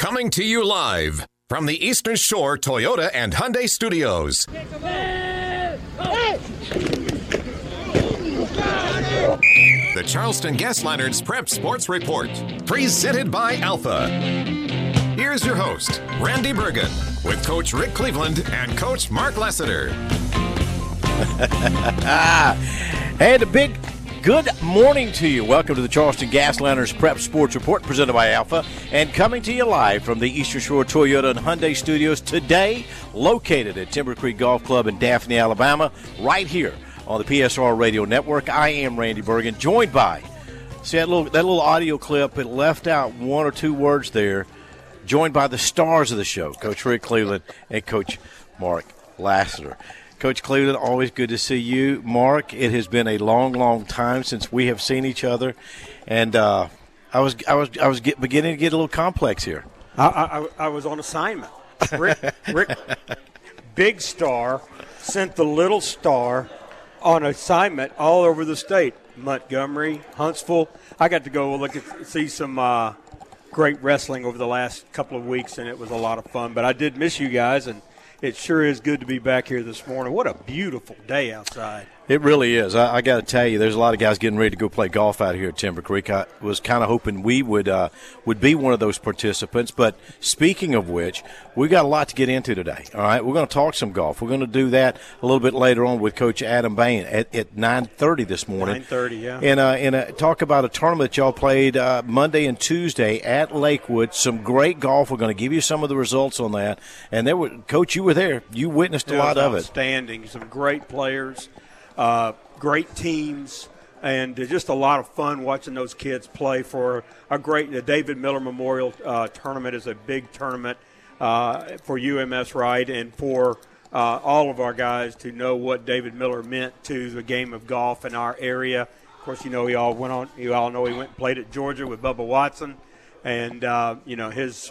Coming to you live from the Eastern Shore Toyota and Hyundai Studios. The Charleston Gasliners Prep Sports Report, presented by Alpha. Here's your host, Randy Bergen, with Coach Rick Cleveland and Coach Mark Lassiter. And a big good morning to you. Welcome to the Charleston Gasliners Prep Sports Report, presented by Alpha, and coming to you live from the Eastern Shore Toyota and Hyundai Studios today, located at Timber Creek Golf Club in Daphne, Alabama, right here on the PSR Radio Network. I am Randy Bergen, joined by, see that little audio clip, it left out one or two words there, joined by the stars of the show, Coach Rick Cleveland and Coach Mark Lassiter. Coach Cleveland, always good to see you. Mark, it has been a long, long time since we have seen each other, and I was beginning to get a little complex here. I was on assignment. Rick, big star, sent the little star on assignment all over the state. Montgomery, Huntsville. I got to go see some great wrestling over the last couple of weeks, and it was a lot of fun. But I did miss you guys, and it sure is good to be back here this morning. What a beautiful day outside. It really is. I got to tell you, there's a lot of guys getting ready to go play golf out here at Timber Creek. I was kind of hoping we would be one of those participants. But speaking of which, we got a lot to get into today. All right, we're going to talk some golf. We're going to do that a little bit later on with Coach Adam Bain at 9:30 this morning. 9:30, yeah. And talk about a tournament that y'all played Monday and Tuesday at Lakewood. Some great golf. We're going to give you some of the results on that. And Coach, you were there. You witnessed a lot of it. Outstanding. Some great players. Great teams, and just a lot of fun watching those kids play for the David Miller Memorial Tournament is a big tournament for UMS Wright and for all of our guys to know what David Miller meant to the game of golf in our area. Of course, you all know he went and played at Georgia with Bubba Watson, and his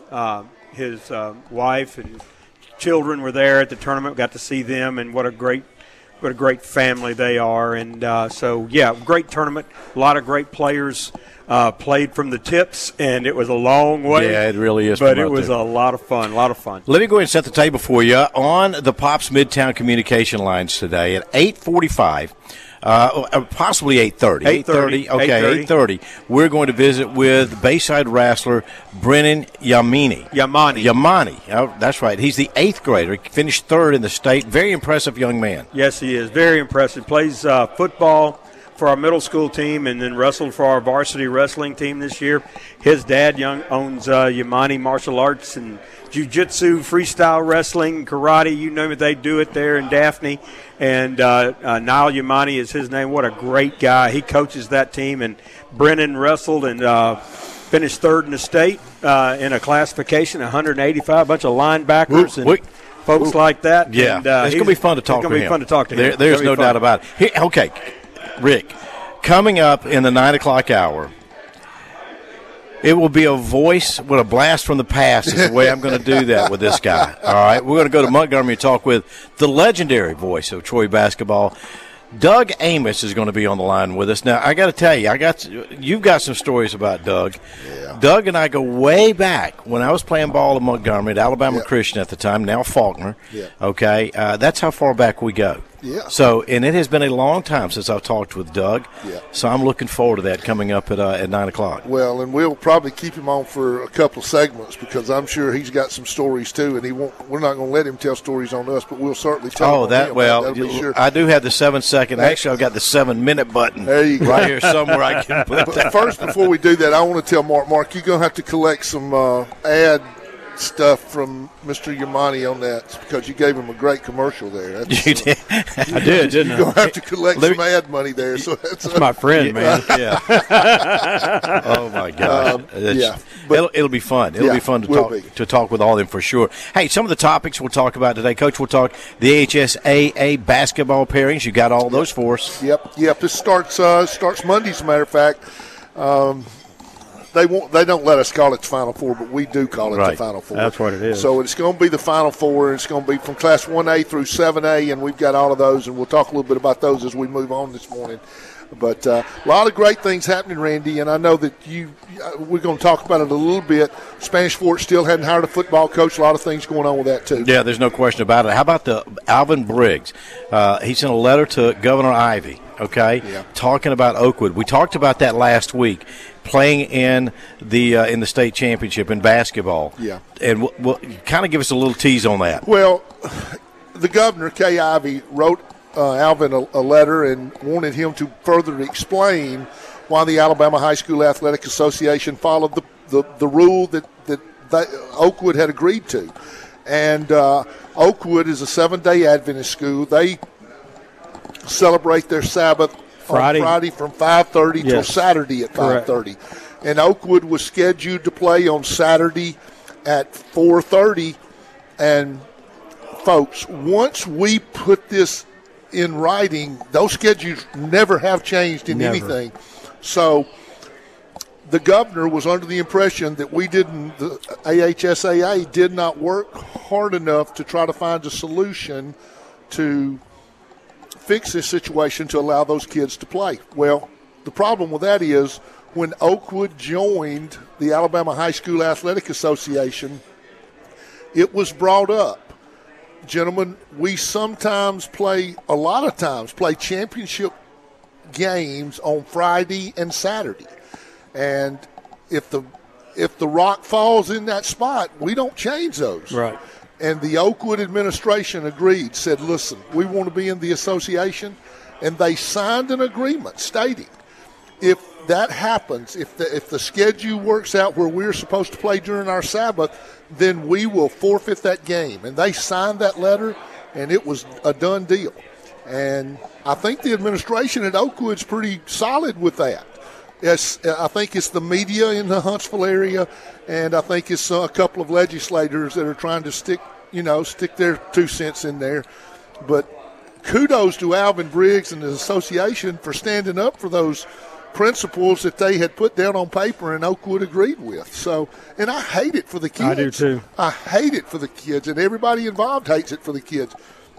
wife and children were there at the tournament. Got to see them, and what a great family they are. And great tournament. A lot of great players played from the tips, and it was a long way. Yeah, it really is. But it was a lot of fun, Let me go ahead and set the table for you on the Pops Midtown communication lines today at 8:45. Possibly 8:30. 8:30. Okay, 8:30. We're going to visit with Bayside wrestler Brennan Yamani. Oh, that's right. He's the 8th grader. He finished 3rd in the state. Very impressive young man. Yes, he is. Very impressive. Plays football for our middle school team and then wrestled for our varsity wrestling team this year. His dad owns Yamani Martial Arts and jiu-jitsu, freestyle wrestling, karate, you name it, they do it there in Daphne. And Niall Yamani is his name. What a great guy. He coaches that team. And Brennan wrestled and finished 3rd in the state in a classification, 185, a bunch of linebackers and folks like that. Yeah, and, it's going to be fun to talk to him. It's going to be fun to talk to him. There's no doubt about it. Okay, Rick, coming up in the 9 o'clock hour, it will be a voice with a blast from the past is the way I'm going to do that with this guy. All right, we're going to go to Montgomery and talk with the legendary voice of Troy basketball. Doug Amos is going to be on the line with us. Now, I got to tell you, you've got some stories about Doug. Yeah. Doug and I go way back when I was playing ball in Montgomery at Alabama Christian at the time, now Faulkner. Yeah. Okay, that's how far back we go. Yeah. So, and it has been a long time since I've talked with Doug. Yeah. So I'm looking forward to that coming up at 9 o'clock. Well, and we'll probably keep him on for a couple of segments because I'm sure he's got some stories too, and we're not going to let him tell stories on us, but we'll certainly tell him. Sure. I do have the 7-second. Actually, I've got the 7-minute button. There you go. Right here somewhere I can put that. But first, before we do that, I want to tell Mark, you're going to have to collect some ad stuff from Mr. Yamani on that because you gave him a great commercial there. You did. I did, didn't I? You're going to have to collect some ad money there. So that's my friend, man. Yeah. Oh, my gosh. It'll be fun. It'll be fun to talk with all of them for sure. Hey, some of the topics we'll talk about today, Coach, we'll talk the HSAA basketball pairings. You got all those for us. Yep. This starts Monday, as a matter of fact. They don't let us call it the Final Four, but we do call it the Final Four. That's what it is. So it's going to be the Final Four. It's going to be from Class 1A through 7A, and we've got all of those, and we'll talk a little bit about those as we move on this morning. But a lot of great things happening, Randy, and I know that we're going to talk about it a little bit. Spanish Fort still hadn't hired a football coach. A lot of things going on with that, too. Yeah, there's no question about it. How about the Alvin Briggs? He sent a letter to Governor Ivey, talking about Oakwood. We talked about that last week, playing in the state championship in basketball. Yeah. And we'll kind of give us a little tease on that. Well, the governor, Kay Ivey, wrote Alvin a letter and wanted him to further explain why the Alabama High School Athletic Association followed the rule that Oakwood had agreed to. And Oakwood is a 7-day Adventist school. They celebrate their Sabbath on Friday from 5:30 till Saturday at 5:30. And Oakwood was scheduled to play on Saturday at 4:30. And, folks, once we put this in writing, those schedules never have changed in anything. So the governor was under the impression that the AHSAA did not work hard enough to try to find a solution to fix this situation to allow those kids to play. Well, the problem with that is when Oakwood joined the Alabama High School Athletic Association, it was brought up. Gentlemen, we a lot of times play championship games on Friday and Saturday. And if the rock falls in that spot, we don't change those. Right. And the Oakwood administration agreed, said, listen, we want to be in the association. And they signed an agreement stating if that happens, if the schedule works out where we're supposed to play during our Sabbath, then we will forfeit that game. And they signed that letter, and it was a done deal. And I think the administration at Oakwood's pretty solid with that. I think it's the media in the Huntsville area, and I think it's a couple of legislators that are trying to stick their 2 cents in there. But kudos to Alvin Briggs and the association for standing up for those principles that they had put down on paper and Oakwood agreed with. So, and I hate it for the kids. I do too. I hate it for the kids, and everybody involved hates it for the kids.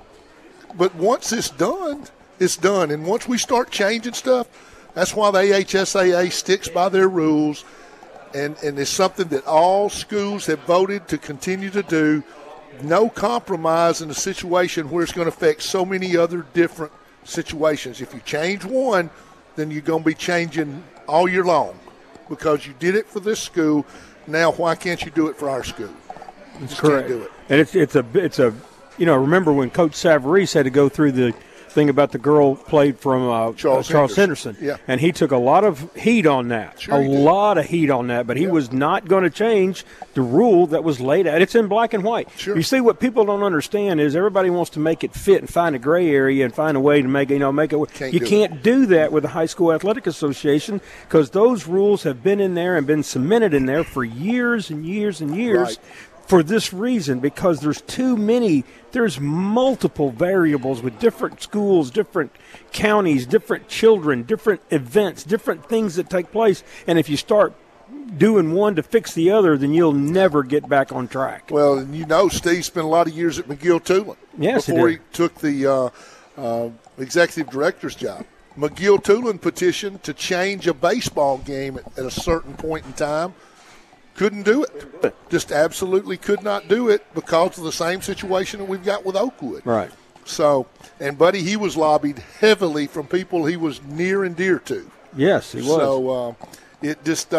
But once it's done, it's done. And once we start changing stuff, that's why the AHSAA sticks by their rules, and it's something that all schools have voted to continue to do. No compromise in a situation where it's going to affect so many other different situations. If you change one, then you're going to be changing all year long because you did it for this school. Now, why can't you do it for our school? You just correct. Can't do it. And it's a remember when Coach Savarese had to go through the thing about the girl played from Charles Henderson. Yeah. And he took a lot of heat on that. Sure lot of heat on that, but he was not going to change the rule that was laid out. It's in black and white. Sure. You see, what people don't understand is everybody wants to make it fit and find a gray area and find a way to make it. You can't do that with the High School Athletic Association because those rules have been in there and been cemented in there for years and years and years. Right. For this reason, because there's multiple variables with different schools, different counties, different children, different events, different things that take place. And if you start doing one to fix the other, then you'll never get back on track. Well, and Steve spent a lot of years at McGill-Toolen before he took the executive director's job. McGill-Toolen petitioned to change a baseball game at a certain point in time. Couldn't do it. Just absolutely could not do it because of the same situation that we've got with Oakwood. Right. So, and Buddy, he was lobbied heavily from people he was near and dear to. Yes, he was. So, it just,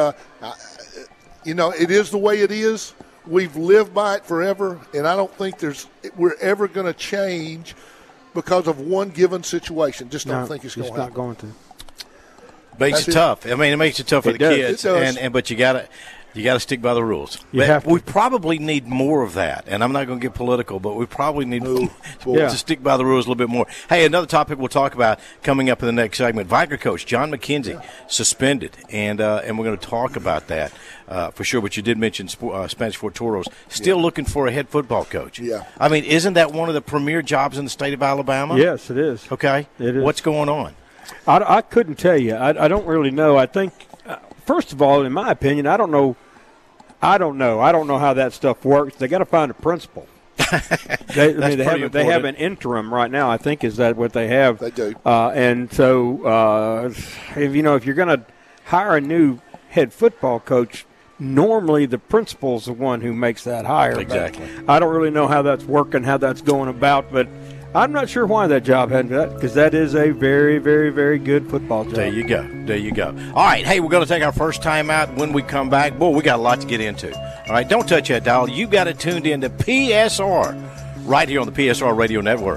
it is the way it is. We've lived by it forever, and I don't think we're ever going to change because of one given situation. Just don't think it's going to happen. Not going to. Makes it tough. I mean, it makes it tough for the kids, but you got to stick by the rules. We probably need more of that, and I'm not going to get political, but we probably need to stick by the rules a little bit more. Hey, another topic we'll talk about coming up in the next segment. Viker coach John McKenzie suspended, and we're going to talk about that for sure. But you did mention Spanish Fort Toros still looking for a head football coach. Yeah, I mean, isn't that one of the premier jobs in the state of Alabama? Yes, it is. Okay, it is. What's going on? I couldn't tell you. I don't really know. I think, first of all, in my opinion, I don't know. I don't know how that stuff works. They got to find a principal. They have an interim right now. I think is that what they have. They do. And so if you're going to hire a new head football coach, normally the principal's the one who makes that hire. Exactly. But I don't really know how that's working, how that's going about, but I'm not sure why that job hadn't done that, because that is a very, very, very good football job. There you go. All right, hey, we're going to take our first time out. When we come back, boy, we got a lot to get into. All right, don't touch that dial. You got it tuned in to PSR right here on the PSR Radio Network.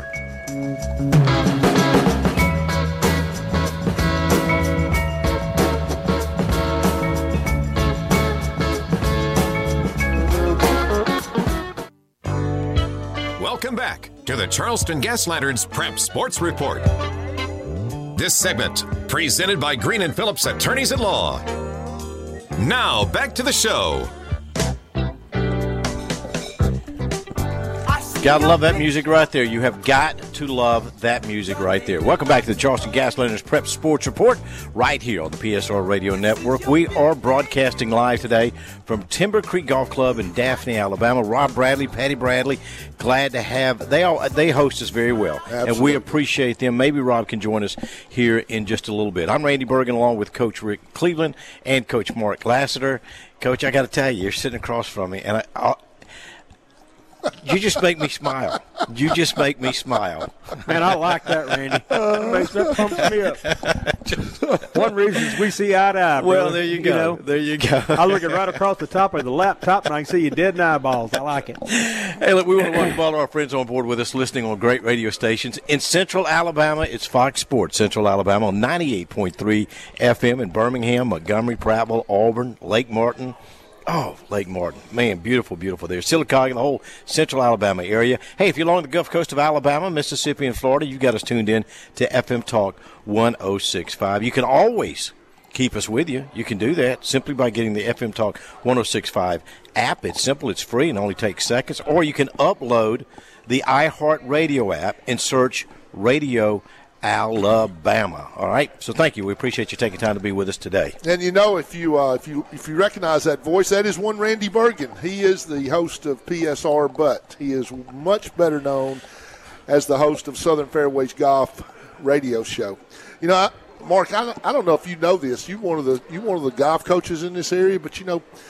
Welcome back to the Charleston Gas Lanterns Prep Sports Report. This segment presented by Green and Phillips Attorneys at Law. Now back to the show. Gotta love that music right there. You have got to love that music right there. Welcome back to the Charleston Gas Lanterns Prep Sports Report right here on the PSR Radio Network. We are broadcasting live today from Timber Creek Golf Club in Daphne, Alabama. Rob Bradley, Patty Bradley, glad to have. They host us very well, Absolutely. And we appreciate them. Maybe Rob can join us here in just a little bit. I'm Randy Bergen, along with Coach Rick Cleveland and Coach Mark Lassiter. Coach, I got to tell you, you're sitting across from me, and you just make me smile. You just make me smile. Man, I like that, Randy. That pumps me up. One reason is we see eye to eye. Well, there you go. There you go. I look at right across the top of the laptop, and I can see you dead in eyeballs. I like it. Hey, look, we want to welcome all of our friends on board with us listening on great radio stations. In Central Alabama, it's Fox Sports Central Alabama on 98.3 FM in Birmingham, Montgomery, Prattville, Auburn, Lake Martin. Oh, Lake Martin. Man, beautiful, beautiful there. Sylacauga, the whole Central Alabama area. Hey, if you're along the Gulf Coast of Alabama, Mississippi, and Florida, you got us tuned in to FM Talk 106.5. You can always keep us with you. You can do that simply by getting the FM Talk 106.5 app. It's simple. It's free and only takes seconds. Or you can upload the iHeartRadio app and search Radio Alabama. All right. So thank you. We appreciate you taking time to be with us today. And if you recognize that voice, that is one Randy Bergen. He is the host of PSR, but he is much better known as the host of Southern Fairways Golf radio show. Mark, I don't know if you know this. You're one of the golf coaches in this area, but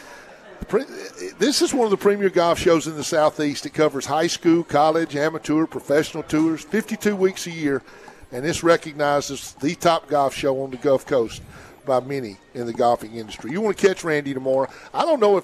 this is one of the premier golf shows in the Southeast. It covers high school, college, amateur, professional tours, 52 weeks a year. And this recognizes the top golf show on the Gulf Coast by many in the golfing industry. You want to catch Randy tomorrow? I don't know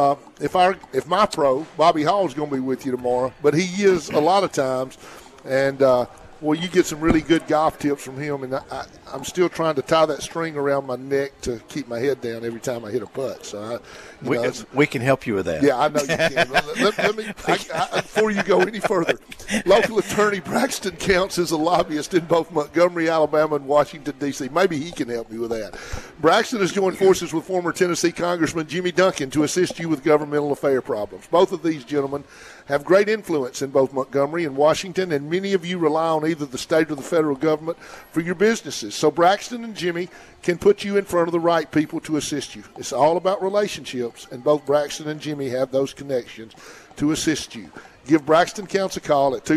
if my pro Bobby Hall is going to be with you tomorrow, but he is a lot of times. And you get some really good golf tips from him. And I'm still trying to tie that string around my neck to keep my head down every time I hit a putt. So we can help you with that. Yeah, I know you can. let me before you go any further. Local attorney Braxton counts as a lobbyist in both Montgomery, Alabama, and Washington, D.C. Maybe he can help me with that. Braxton has joined forces with former Tennessee Congressman Jimmy Duncan to assist you with governmental affair problems. Both of these gentlemen have great influence in both Montgomery and Washington, and many of you rely on either the state or the federal government for your businesses. So Braxton and Jimmy can put you in front of the right people to assist you. It's all about relationships, and both Braxton and Jimmy have those connections to assist you. Give Braxton Counts a call at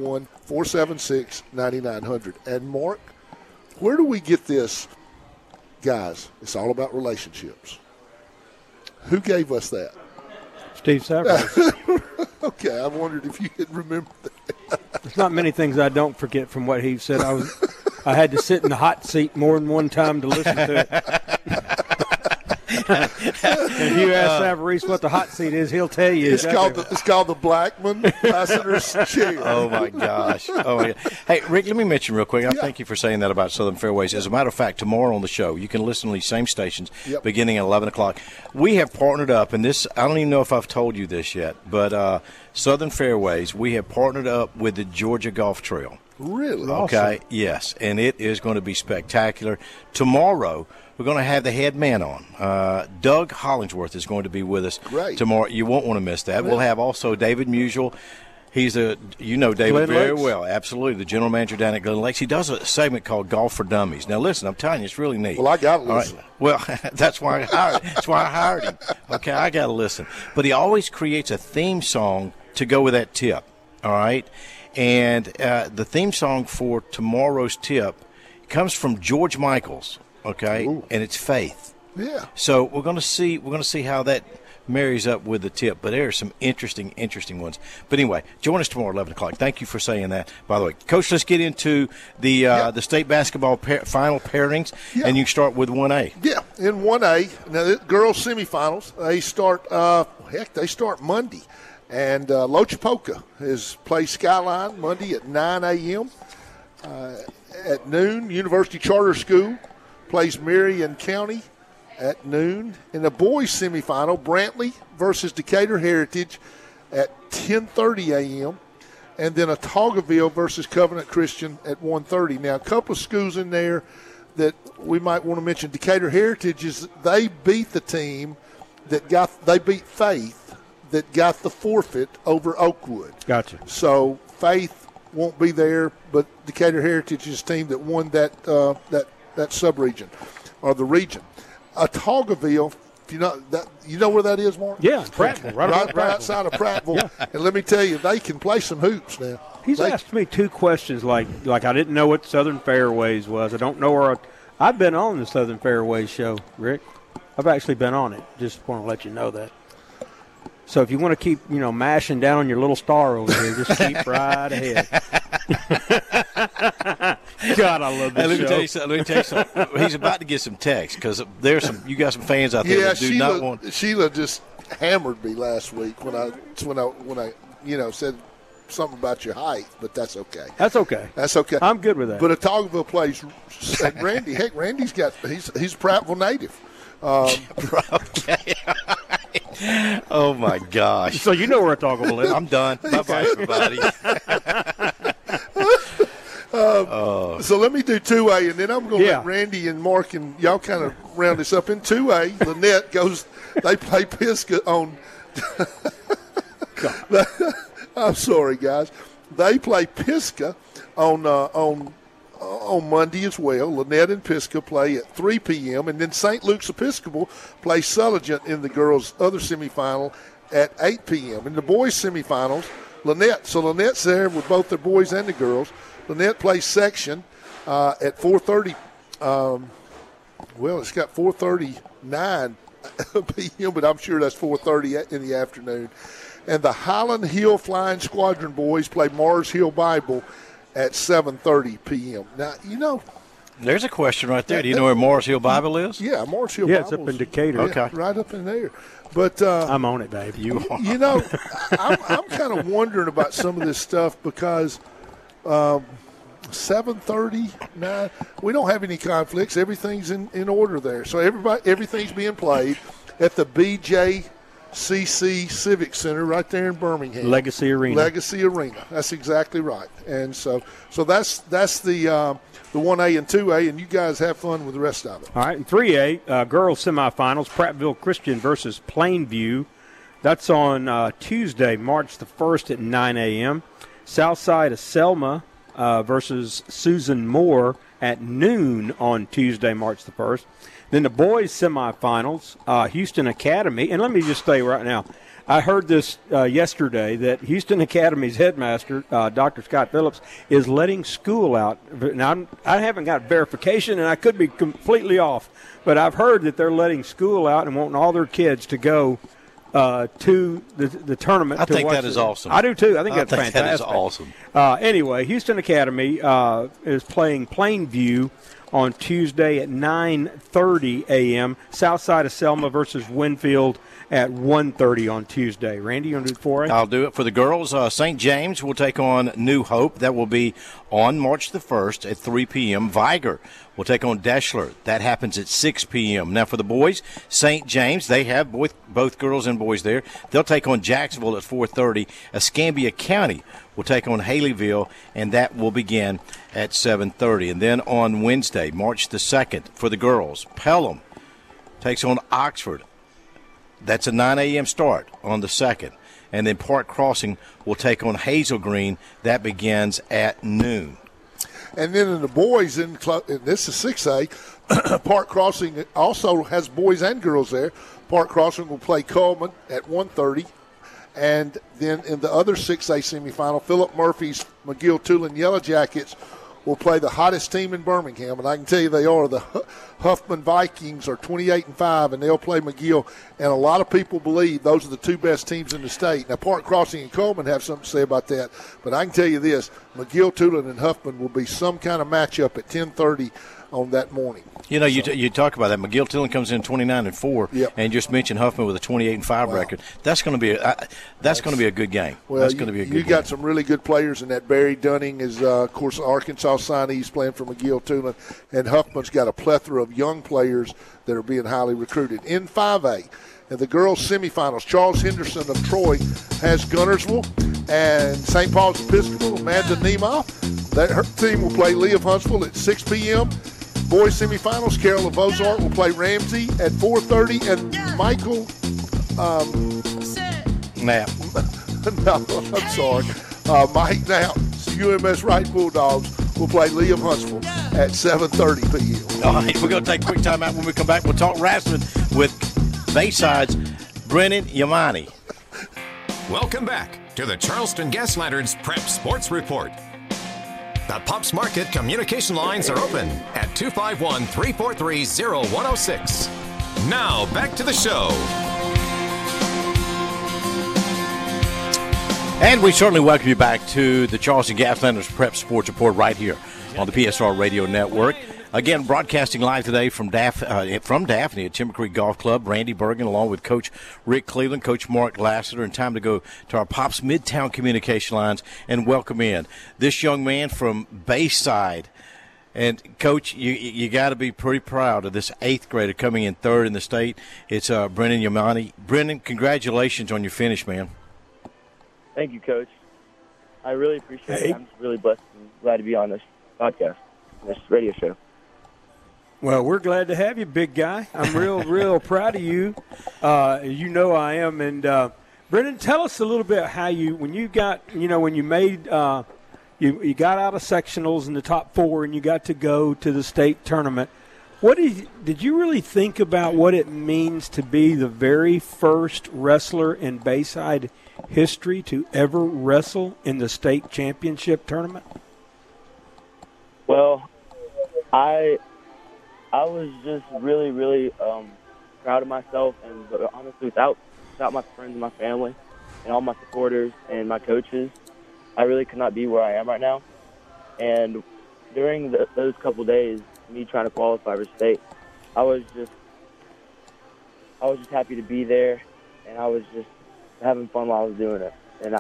251-476-9900. And, Mark, where do we get this? Guys, it's all about relationships. Who gave us that? Steve Savarese. Okay, I wondered if you could remember that. There's not many things I don't forget from what he said. I had to sit in the hot seat more than one time to listen to it. If you ask Savarese what the hot seat is, he'll tell you. It's called the Blackman Ambassador's Chair. Oh, my gosh. Hey, Rick, let me mention real quick. Thank you for saying that about Southern Fairways. As a matter of fact, tomorrow on the show, you can listen to these same stations beginning at 11 o'clock. We have partnered up, and this, I don't even know if I've told you this yet, but Southern Fairways, we have partnered up with the Georgia Golf Trail. Really? Okay, awesome. Yes, and it is going to be spectacular. Tomorrow, we're going to have the head man on. Doug Hollingsworth is going to be with us tomorrow. You won't want to miss that. We'll have also David Musial. He's David Glen very Lakes. well. Absolutely. The general manager down at Glen Lakes. He does a segment called Golf for Dummies. Now, listen, I'm telling you, it's really neat. Well, I got to listen. Right. Well, that's why I hired him. Okay, I got to listen. But he always creates a theme song to go with that tip, all right? And the theme song for tomorrow's tip comes from George Michaels, okay? Ooh. And it's Faith. Yeah. So we're going to see how that marries up with the tip, but there are some interesting ones. But anyway, join us tomorrow at 11 o'clock. Thank you for saying that, by the way. Coach, let's get into the state basketball final pairings, and you start with 1A. Yeah, in 1A, now the girls semifinals, they start Monday. And Lochapoka plays Skyline Monday at 9 a.m. At noon, University Charter School plays Marion County at noon. In the boys semifinal, Brantley versus Decatur Heritage at 10:30 a.m. And then Otaugaville versus Covenant Christian at 1:30. Now, a couple of schools in there that we might want to mention. Decatur Heritage they beat the team they beat Faith that got the forfeit over Oakwood. Gotcha. So Faith won't be there, but Decatur Heritage is the team that won that sub-region or the region. Otaugaville, you know where that is, Mark? Yeah, Prattville, right outside of Prattville. Yeah. And let me tell you, they can play some hoops now. He's asked me two questions like I didn't know what Southern Fairways was. I don't know where I've been on the Southern Fairways show, Rick. I've actually been on it. Just want to let you know that. So if you want to keep, mashing down on your little star over here, just keep right ahead. God, I love this show. Let me tell you something. He's about to get some text because you got some fans out there that do not want. Sheila just hammered me last week when I said something about your height, but that's okay. That's okay. I'm good with that. But Otaugaville plays Randy. Heck, Randy's he's a Prattville native. Okay. Oh my gosh! So you know where Otaugaville is. I'm done. Bye-bye, everybody. So let me do 2A, and then I'm going to let Randy and Mark and y'all kind of round this up. In 2A, Lynette they play Pisgah on – I'm sorry, guys. They play Pisgah on Monday as well. Lynette and Pisgah play at 3 p.m., and then St. Luke's Episcopal plays Sulligent in the girls' other semifinal at 8 p.m. In the boys' semifinals, Lynette's there with both the boys and the girls. Lynette plays Section at 4:30. It's got 4:39 p.m., but I'm sure that's 4:30 in the afternoon. And the Highland Hill Flying Squadron boys play Mars Hill Bible at 7:30 p.m. Now, there's a question right there. Do you know where Mars Hill Bible is? Yeah, Mars Hill Bible. Yeah, it's up in Decatur. Okay. Right up in there. But I'm on it, babe. You are. I'm kind of wondering about some of this stuff because 7:30, 9. We don't have any conflicts. Everything's in order there. So everything's being played at the BJCC Civic Center right there in Birmingham. Legacy Arena. That's exactly right. And so that's the 1A and 2A, and you guys have fun with the rest of it. All right, in 3A, girls semifinals, Prattville Christian versus Plainview. That's on Tuesday, March the 1st at 9 a.m. Southside of Selma versus Susan Moore at noon on Tuesday, March the 1st. Then the boys semifinals, Houston Academy. And let me just say right now, I heard this yesterday that Houston Academy's headmaster, Dr. Scott Phillips, is letting school out. Now, I haven't got verification, and I could be completely off, but I've heard that they're letting school out and wanting all their kids to go to the tournament. I think that is awesome. I do, too. I think that's fantastic. That is awesome. Anyway, Houston Academy is playing Plainview on Tuesday at 9:30 a.m. Southside of Selma versus Winfield at 1:30 on Tuesday. Randy, you want to do 4A? I'll do it for the girls. St. James will take on New Hope. That will be on March the 1st at 3 p.m. Viger will take on Deschler. That happens at 6 p.m. Now for the boys, St. James, they have both girls and boys there. They'll take on Jacksonville at 4:30. Escambia County will take on Haleyville, and that will begin at 7:30. And then on Wednesday, March the 2nd, for the girls, Pelham takes on Oxford. That's a 9 a.m. start on the 2nd. And then Park Crossing will take on Hazel Green. That begins at noon. And then in the boys, this is 6A, Park Crossing also has boys and girls there. Park Crossing will play Coleman at 1:30. And then in the other 6A semifinal, Philip Murphy's McGill-Tulane Yellow Jackets will play the hottest team in Birmingham, and I can tell you they are. The Huffman Vikings are 28-5, and they'll play McGill. And a lot of people believe those are the two best teams in the state. Now, Park Crossing and Coleman have something to say about that, but I can tell you this: McGill, Tulane, and Huffman will be some kind of matchup at 10:30 on that morning. You know, you talk about that. McGill Tulane comes in 29-4, Yep. and just mentioned Huffman with a 28-5 record. That's going to be a good game. Well, that's going to be a good game. You got some really good players in that. Barry Dunning is, of course, Arkansas signee. He's playing for McGill Tulane, and Huffman's got a plethora of young players that are being highly recruited. In 5A, in the girls' semifinals, Charles Henderson of Troy has Gunnersville, and St. Paul's Episcopal, Amanda Niemoff. Her team will play Lee of Huntsville at 6 p.m. Boys semifinals, Carroll of Ozark will play Ramsey at 4:30, and Michael Knapp. no, I'm sorry. Mike Knapp, UMS Wright Bulldogs will play Lee of Huntsville at 7:30 p.m. All right, we're going to take a quick time out. When we come back, we'll talk wrestling with Bayside's Brennan Yamani. Welcome back to the Charleston Gas Lanterns Prep Sports Report. The Pops Market communication lines are open at 251-343-0106. Now, back to the show. And we certainly welcome you back to the Charleston Gas Lanterns Prep Sports Report right here on the PSR Radio Network. Again, broadcasting live today from Daphne at Timber Creek Golf Club. Randy Bergen along with Coach Rick Cleveland, Coach Mark Lassiter, and time to go to our Pops Midtown communication lines and welcome in this young man from Bayside. And, Coach, you got to be pretty proud of this 8th grader coming in 3rd in the state. It's Brennan Yamani. Brennan, congratulations on your finish, man. Thank you, Coach. I really appreciate it. I'm just really blessed and glad to be on this podcast, this radio show. Well, we're glad to have you, big guy. I'm real proud of you. You know I am. And, Brennan, tell us a little bit how you got out of sectionals in the top 4 and you got to go to the state tournament. Did you really think about what it means to be the very first wrestler in Bayside history to ever wrestle in the state championship tournament? Well, I was just really, really proud of myself, and honestly, without my friends and my family and all my supporters and my coaches, I really could not be where I am right now. And during those couple days, me trying to qualify for state, I was just happy to be there, and I was just having fun while I was doing it. And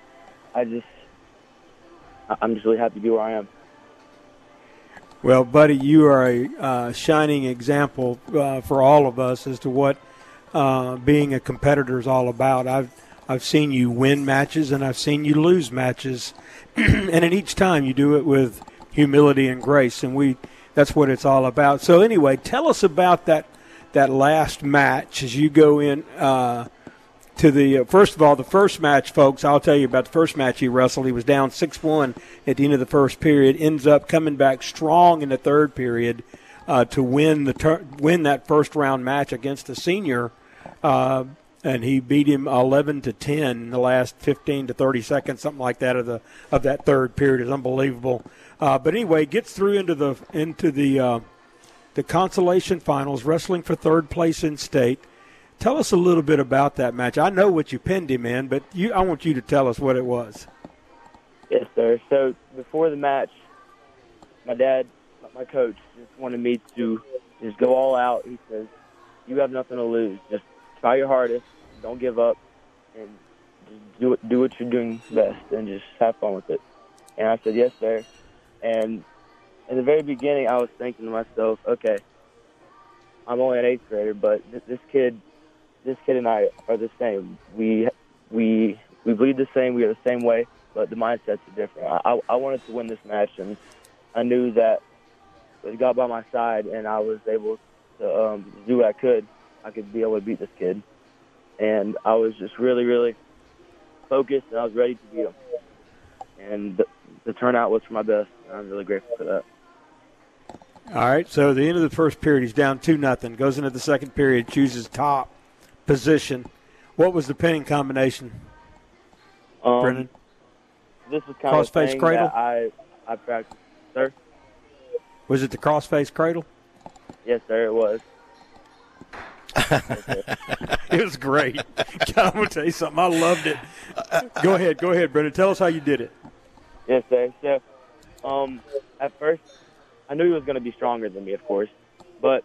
I'm just really happy to be where I am. Well, buddy, you are a shining example for all of us as to what being a competitor is all about. I've seen you win matches and I've seen you lose matches, and in each time you do it with humility and grace, and that's what it's all about. So anyway, tell us about that last match as you go in to the first of all, the first match, folks. I'll tell you about the first match he wrestled. He was down 6-1 at the end of the first period. Ends up coming back strong in the third period to win that first round match against a senior, and he beat him 11-10 in the last 15 to 30 seconds, something like that of that third period. Is unbelievable. But anyway, gets through into the consolation finals, wrestling for third place in state. Tell us a little bit about that match. I know what you pinned him in, but I want you to tell us what it was. Yes, sir. So before the match, my dad, my coach, just wanted me to just go all out. He says, "You have nothing to lose. Just try your hardest. Don't give up, and just do what you're doing best, and just have fun with it." And I said, "Yes, sir." And in the very beginning, I was thinking to myself, "Okay, I'm only an 8th grader, but this kid and I are the same. We bleed the same. We are the same way, but the mindsets are different." I wanted to win this match, and I knew that with God by my side, and I was able to do what I could be able to beat this kid. And I was just really, really focused, and I was ready to beat him. And the turnout was for my best, and I'm really grateful for that. All right, so at the end of the first period, he's down 2-0. Goes into the second period, chooses top position. What was the pinning combination? Brennan? This was kind of a Crossface thing cradle? that I practiced. Sir? Was it the crossface cradle? Yes, sir, it was. It was great. I'm going to tell you something. I loved it. Go ahead, Brennan. Tell us how you did it. Yes, sir. So, at first, I knew he was going to be stronger than me, of course. But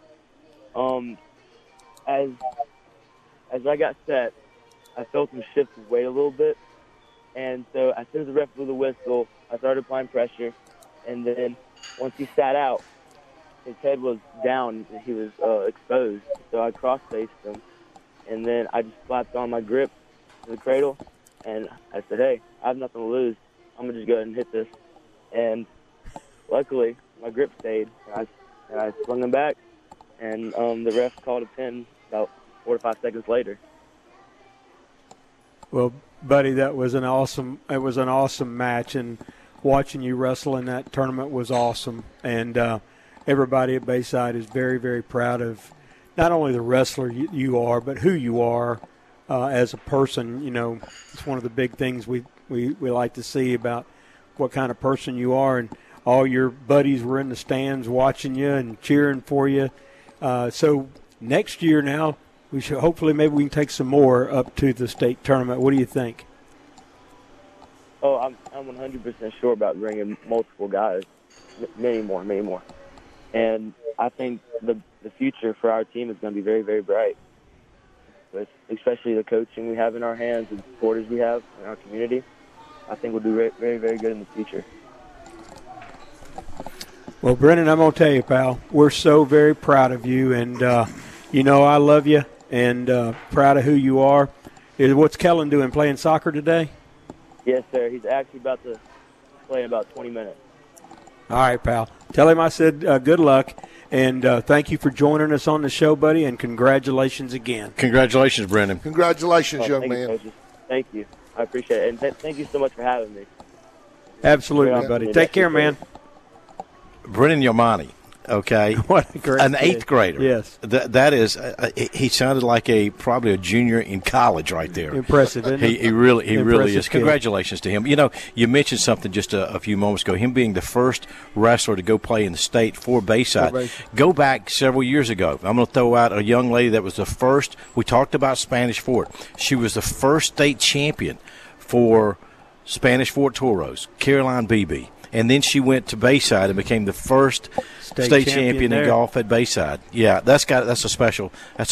as I got set, I felt him shift his weight a little bit. And so as soon as the ref blew the whistle, I started applying pressure. And then once he sat out, his head was down and he was exposed. So I cross-faced him. And then I just slapped on my grip to the cradle. And I said, hey, I have nothing to lose. I'm going to just go ahead and hit this. And luckily, my grip stayed. And I swung him back. And the ref called a pin about 4 to 5 seconds later. Well, buddy, it was an awesome match, and watching you wrestle in that tournament was awesome. And everybody at Bayside is very, very proud of not only the wrestler you are, but who you are as a person. You know, it's one of the big things we like to see about what kind of person you are. And all your buddies were in the stands watching you and cheering for you. So next year now, we should maybe we can take some more up to the state tournament. What do you think? Oh, I'm 100% sure about bringing multiple guys, many more. And I think the future for our team is going to be very, very bright, especially the coaching we have in our hands and the supporters we have in our community. I think we'll do very, very good in the future. Well, Brennan, I'm going to tell you, pal, we're so very proud of you, and you know I love you and proud of who you are. What's Kellen doing, playing soccer today? Yes, sir. He's actually about to play in about 20 minutes. All right, pal. Tell him I said good luck, and thank you for joining us on the show, buddy, and congratulations again. Congratulations, Brennan. Congratulations, young man. Coaches. Thank you. I appreciate it. And thank you so much for having me. Absolutely, buddy. Take care, man. Brennan Yomani, okay, what a great an kid. eighth grader. Yes, that is. He sounded like probably a junior in college right there. Impressive, isn't he? He really is. Kid. Congratulations to him. You know, you mentioned something just a few moments ago. Him being the first wrestler to go play in the state for Bayside. Go back several years ago. I'm going to throw out a young lady that was the first. We talked about Spanish Fort. She was the first state champion for Spanish Fort Toros, Caroline Beebe. And then she went to Bayside and became the first state champion in golf at Bayside. Yeah, that's a special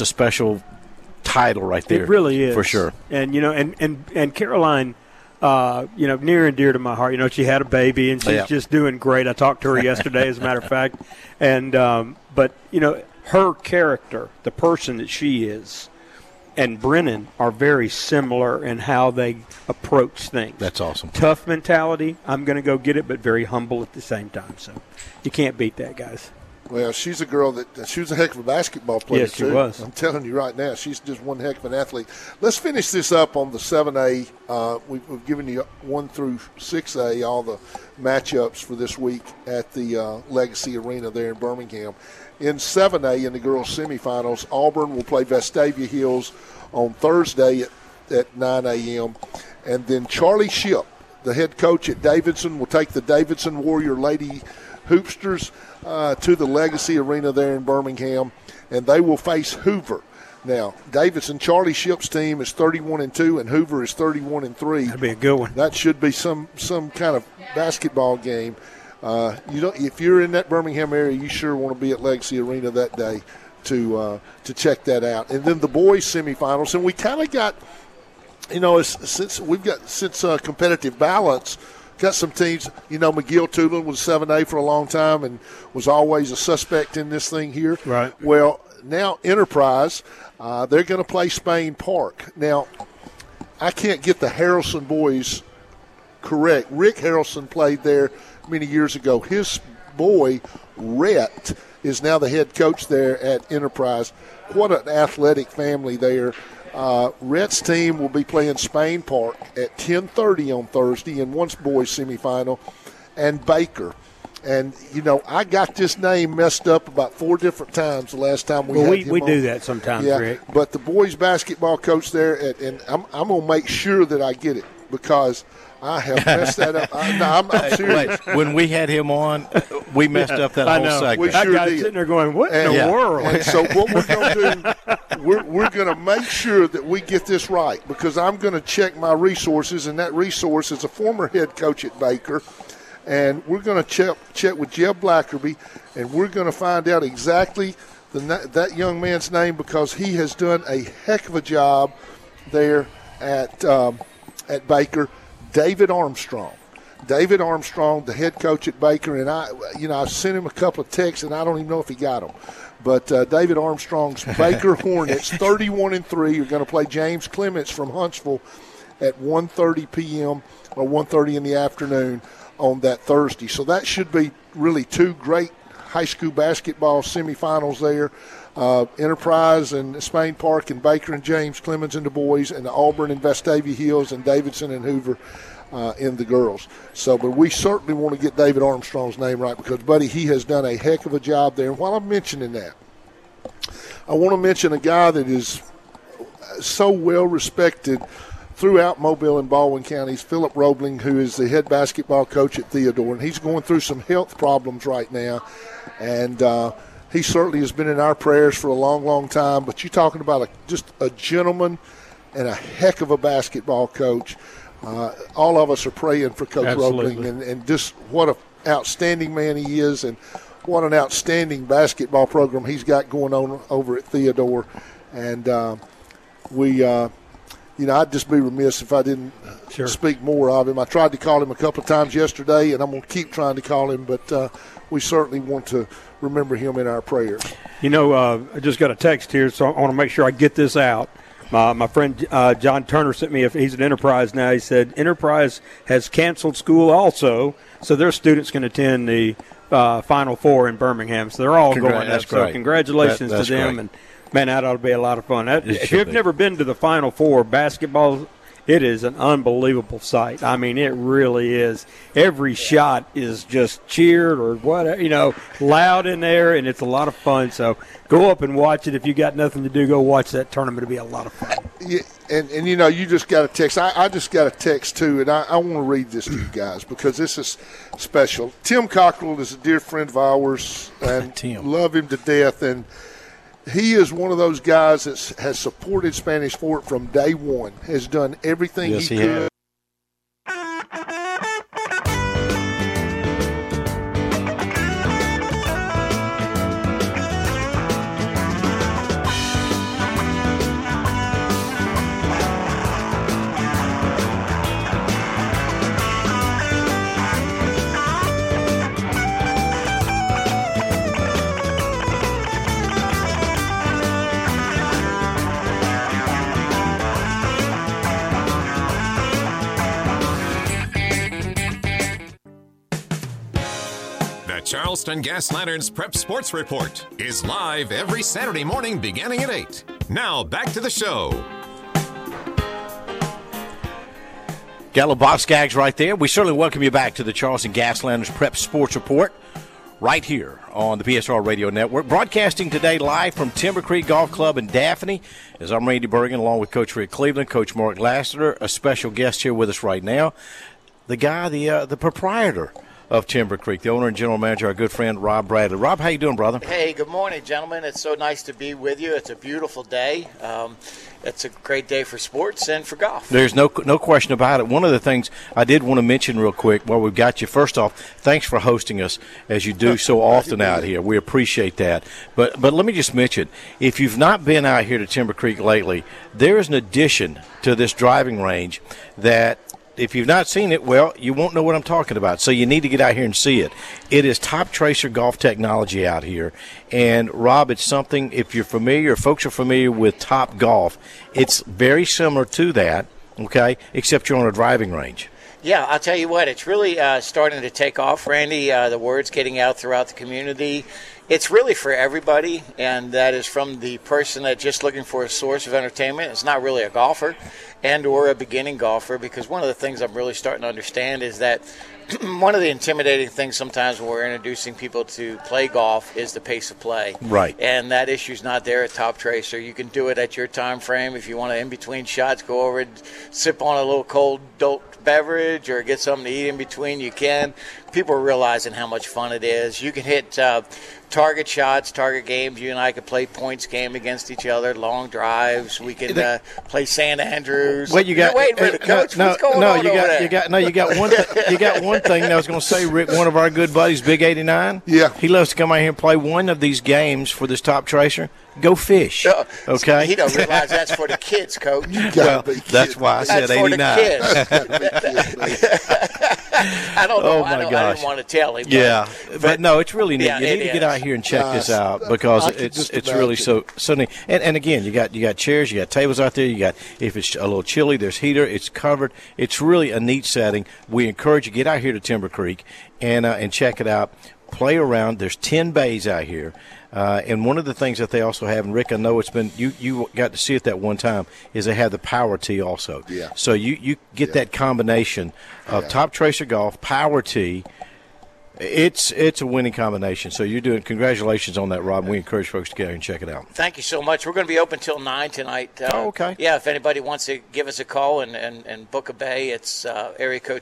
title right there. It really is, for sure. And you know, and Caroline, you know, near and dear to my heart. You know, she had a baby and she's just doing great. I talked to her yesterday, as a matter of fact. And but you know, her character, the person that she is, and Brennan are very similar in how they approach things. That's awesome. Tough mentality. I'm going to go get it, but very humble at the same time. So you can't beat that, guys. Well, she's a girl she was a heck of a basketball player, yes, too. She was. I'm telling you right now, she's just one heck of an athlete. Let's finish this up on the 7A. We've given you 1 through 6A, all the matchups for this week at the Legacy Arena there in Birmingham. In 7A, in the girls' semifinals, Auburn will play Vestavia Hills on Thursday at 9 a.m. And then Charlie Shipp, the head coach at Davidson, will take the Davidson Warrior Lady Hoopsters to the Legacy Arena there in Birmingham, and they will face Hoover. Now, Davidson, Charlie Shipp's team is 31-2, and Hoover is 31-3. That'd be a good one. That should be some kind of basketball game. If you're in that Birmingham area, you sure want to be at Legacy Arena that day to check that out. And then the boys semifinals, and we kind of got, you know, since competitive balance, got some teams. You know, McGill-Toolen was 7A for a long time and was always a suspect in this thing here. Right. Well, now Enterprise, they're going to play Spain Park. Now, I can't get the Harrelson boys correct. Rick Harrelson played there many years ago. His boy, Rhett, is now the head coach there at Enterprise. What an athletic family there. Rhett's team will be playing Spain Park at 10:30 on Thursday in one boys semifinal, and Baker. And, you know, I got this name messed up about 4 different times the last time we had him we on. do that sometimes, yeah, Rick. But the boys basketball coach there, and I'm going to make sure that I get it because I have messed that up. I'm serious. Wait, when we had him on, we messed up that whole segment. We That sure guy's did. sitting there going, what in the world? And so what we're going to do, we're going to make sure that we get this right, because I'm going to check my resources, and that resource is a former head coach at Baker. And we're going to check with Jeb Blackerby, and we're going to find out exactly that young man's name, because he has done a heck of a job there at Baker. David Armstrong, the head coach at Baker, and I sent him a couple of texts, and I don't even know if he got them. But David Armstrong's Baker Hornets, 31-3, are going to play James Clements from Huntsville at 1:30 p.m. or 1:30 in the afternoon on that Thursday. So that should be really two great high school basketball semifinals there. Enterprise and Spain Park and Baker and James Clemens in the boys, and the Auburn and Vestavia Hills and Davidson and Hoover in the girls. So, but we certainly want to get David Armstrong's name right, because, buddy, he has done a heck of a job there. And while I'm mentioning that, I want to mention a guy that is so well respected throughout Mobile and Baldwin counties, Philip Roebling, who is the head basketball coach at Theodore, and he's going through some health problems right now, and he certainly has been in our prayers for a long, long time. But you're talking about just a gentleman and a heck of a basketball coach. All of us are praying for Coach Roebling, and just what an outstanding man he is, and what an outstanding basketball program he's got going on over at Theodore. And I'd just be remiss if I didn't speak more of him. I tried to call him a couple of times yesterday, and I'm going to keep trying to call him, but we certainly want to remember him in our prayers. I just got a text here, so I want to make sure I get this out. My friend John Turner sent me, he's at Enterprise now, he said Enterprise has canceled school also, so their students can attend the Final Four in Birmingham. So they're all going. That's so great. congratulations to them. Great. And, man, that ought to be a lot of fun. If you've never been to the Final Four basketball, it is an unbelievable sight. I mean, it really is. Every shot is just cheered or whatever, loud in there, and it's a lot of fun. So go up and watch it. If you got nothing to do, go watch that tournament. It'll be a lot of fun. Yeah, and you just got a text. I just got a text, too, and I want to read this to you guys because this is special. Tim Cockrell is a dear friend of ours, and love him to death, and he is one of those guys that has supported Spanish Fort from day one, has done everything he could. Charleston Gas Lanterns Prep Sports Report is live every Saturday morning beginning at 8. Now back to the show. Got a little box gags right there. We certainly welcome you back to the Charleston Gas Lanterns Prep Sports Report right here on the PSR Radio Network. Broadcasting today live from Timber Creek Golf Club in Daphne, as I'm Randy Bergen along with Coach Rick Cleveland, Coach Mark Lassiter, a special guest here with us right now. The guy, the proprietor of Timber Creek, the owner and general manager, our good friend Rob Bradley. Rob, how you doing, brother? Hey, good morning, gentlemen. It's so nice to be with you. It's a beautiful day. It's a great day for sports and for golf. There's no question about it. One of the things I did want to mention real quick while we've got you, first off, thanks for hosting us as you do so often out here. We appreciate that. But let me just mention, if you've not been out here to Timber Creek lately, there is an addition to this driving range that if you've not seen it, well, you won't know what I'm talking about. So you need to get out here and see it. It is Top Tracer golf technology out here. And, Rob, it's something, if you're familiar, folks are familiar with Top Golf, it's very similar to that, okay, except you're on a driving range. Yeah, I'll tell you what, it's really starting to take off, Randy. The word's getting out throughout the community. It's really for everybody, and that is from the person that's just looking for a source of entertainment. It's not really a golfer and or a beginning golfer, because one of the things I'm really starting to understand is that one of the intimidating things sometimes when we're introducing people to play golf is the pace of play. Right. And that issue's not there at Top Tracer. You can do it at your time frame. If you want to, in between shots, go over and sip on a little cold adult beverage or get something to eat in between, you can. People are realizing how much fun it is. You can hit target shots, target games. You and I could play points game against each other, long drives. We can play St. Andrews. Well, you got wait a minute, Coach. What's going on over there? You got one thing that I was going to say, Rick. One of our good buddies, Big 89. Yeah, he loves to come out here and play one of these games for this Top Tracer. Go fish, okay? He don't realize that's for the kids, Coach. Well, that's why I said 89. I don't know. I didn't want to tell him. Yeah, but no, it's really neat. You need to get out here and check this out, because it's really so neat. And again, you got chairs, you got tables out there. You got, if it's a little chilly, there's heater. It's covered. It's really a neat setting. We encourage you to get out here to Timber Creek and check it out. Play around. There's 10 bays out here. And one of the things that they also have, and Rick, I know it's been you got to see it that one time, is they have the Power Tee also. Yeah. So you get that combination of Top Tracer Golf, Power Tee. It's a winning combination. So you're doing, congratulations on that, Rob. We encourage folks to get out and check it out. Thank you so much. We're going to be open till 9 tonight. Okay. Yeah, if anybody wants to give us a call and book a bay, it's area code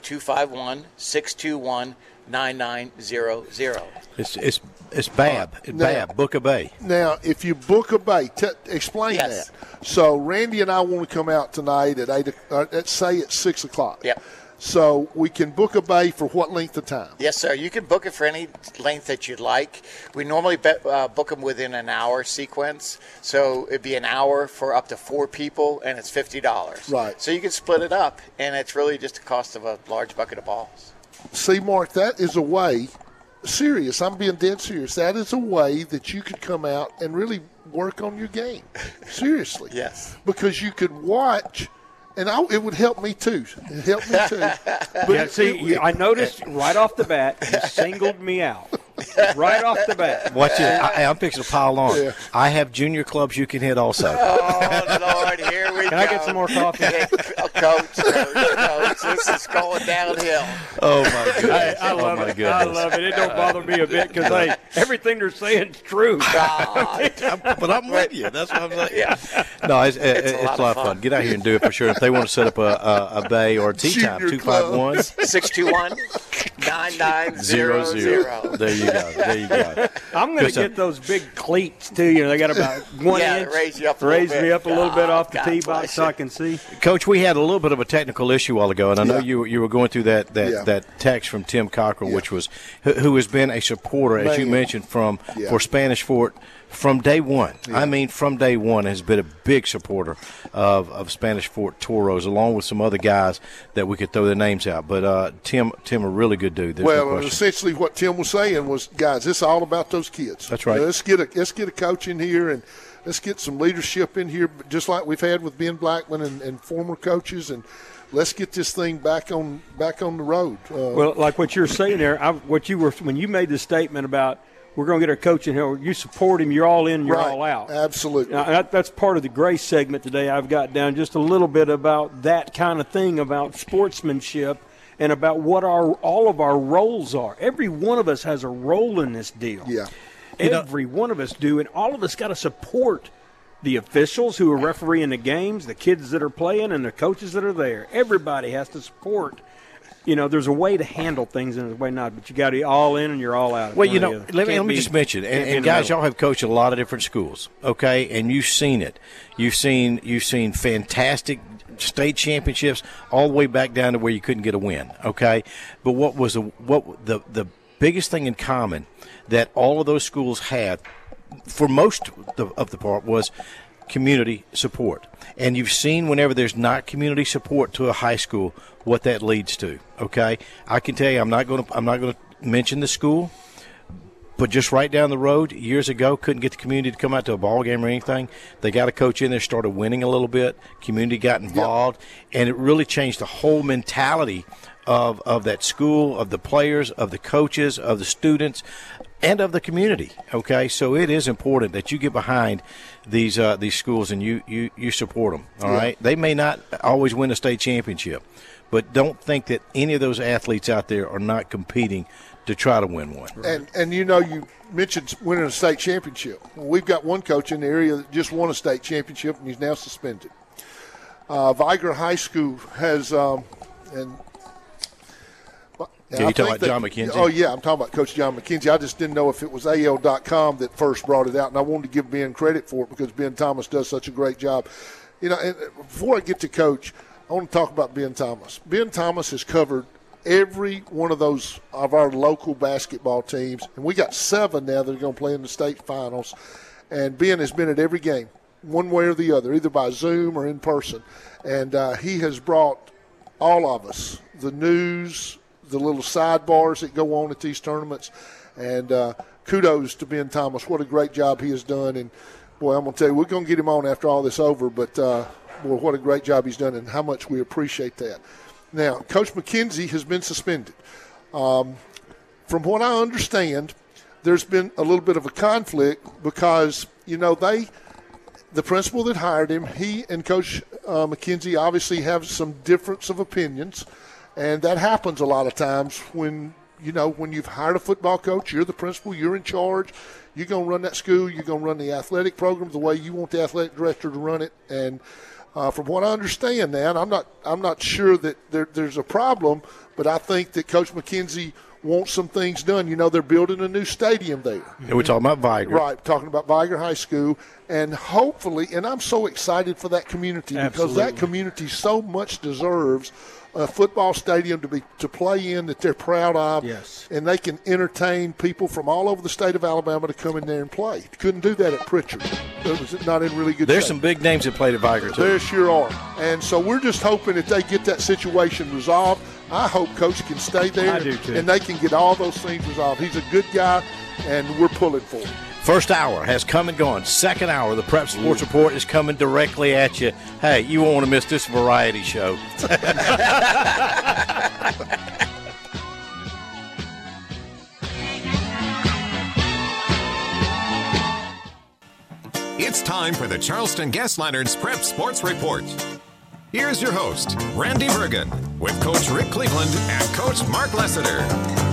251-621-9900. It's BAB. BAB. Book a bay. Now, if you book a bay, explain that. So Randy and I want to come out tonight at 6 o'clock. Yeah. So we can book a bay for what length of time? Yes, sir. You can book it for any length that you'd like. We normally book them within an hour sequence. So it'd be an hour for up to 4 people, and it's $50. Right. So you can split it up, and it's really just the cost of a large bucket of balls. See, Mark, that is a way. Serious. I'm being dead serious. That is a way that you could come out and really work on your game. Seriously. Yes. Because you could watch, and it would help me too. It helped me too. But I noticed right off the bat, you singled me out. Right off the bat. Watch it. I'm fixing to pile on. Yeah. I have junior clubs you can hit also. Oh, Lord, here we go. Can I get some more coffee? Coach, this is going downhill. Oh, my goodness. I love it. I love it. It don't bother me a bit, because everything they're saying is true. But I'm with you. That's what I'm saying. Yeah. No, it's a lot of fun. Get out here and do it for sure. If they want to set up a bay or a tee time, 251-621-9900. There you go. I'm going to get those big cleats too. They got about 1 inch. Raise me up a little bit off the tee box so I can see. Coach, we had a little bit of a technical issue a while ago, and I know you were going through that text from Tim Cockrell, which was who has been a supporter, as you mentioned, for Spanish Fort from day one. Yeah. I mean, from day one has been a big supporter of Spanish Fort Toros, along with some other guys that we could throw their names out. But Tim, a really good dude. Essentially what Tim was saying was, guys, it's all about those kids. That's right. Let's get a coach in here, and let's get some leadership in here, just like we've had with Ben Blackman and former coaches, and let's get this thing back on the road. Well, like what you're saying there, when you made the statement about we're going to get our coach in here, you support him, you're all in, you're all out. Absolutely. Now, that's part of the Grace segment today. I've got down just a little bit about that kind of thing, about sportsmanship and about what all of our roles are. Every one of us has a role in this deal. Yeah. Every one of us do, and all of us got to support the officials who are refereeing the games, the kids that are playing, and the coaches that are there. Everybody has to support. There's a way to handle things and there's a way not, but you got to be all in and you're all out. Well, let me just mention, and guys, y'all have coached a lot of different schools, okay? And you've seen it. You've seen fantastic state championships all the way back down to where you couldn't get a win, okay? But what the biggest thing in common that all of those schools had, for most of the part, was community support. And you've seen whenever there's not community support to a high school, what that leads to. Okay, I can tell you, I'm not going to mention the school, but just right down the road, years ago, couldn't get the community to come out to a ball game or anything. They got a coach in there, started winning a little bit. Community got involved, and it really changed the whole mentality of that school, of the players, of the coaches, of the students, and of the community. Okay, so it is important that you get behind these schools and you support them. All right, they may not always win a state championship, but don't think that any of those athletes out there are not competing to try to win one. And you mentioned winning a state championship. Well, we've got one coach in the area that just won a state championship, and he's now suspended. Viger High School has you talking about John McKenzie? Oh, yeah, I'm talking about Coach John McKenzie. I just didn't know if it was AL.com that first brought it out, and I wanted to give Ben credit for it because Ben Thomas does such a great job. And before I get to Coach, I want to talk about Ben Thomas. Ben Thomas has covered every one of those of our local basketball teams, and we got 7 now that are going to play in the state finals, and Ben has been at every game, one way or the other, either by Zoom or in person, and he has brought all of us the news, the little sidebars that go on at these tournaments, and kudos to Ben Thomas. What a great job he has done, and boy, I'm going to tell you, we're going to get him on after all this over, but boy, what a great job he's done and how much we appreciate that. Now, Coach McKenzie has been suspended. From what I understand, there's been a little bit of a conflict because, the principal that hired him, he and Coach McKenzie obviously have some difference of opinions, and that happens a lot of times when you've hired a football coach, you're the principal, you're in charge, you're going to run that school, you're going to run the athletic program the way you want the athletic director to run it, and from what I understand now, and I'm not sure that there's a problem, but I think that Coach McKenzie wants some things done. They're building a new stadium there. And we're talking about Viger. Right, talking about Viger High School. And hopefully, and I'm so excited for that community because that community so much deserves a football stadium to play in that they're proud of. Yes. And they can entertain people from all over the state of Alabama to come in there and play. Couldn't do that at Pritchard. It was not in really good shape. There's some big names that played at Viger, too. There sure are. And so we're just hoping that they get that situation resolved. I hope Coach can stay there. I do, too. And they can get all those things resolved. He's a good guy, and we're pulling for him. First hour has come and gone. Second hour, the Prep Sports Report is coming directly at you. Hey, you won't want to miss this variety show. It's time for the Charleston Gas Lanterns Prep Sports Report. Here's your host, Randy Bergen, with Coach Rick Cleveland and Coach Mark Lessiter.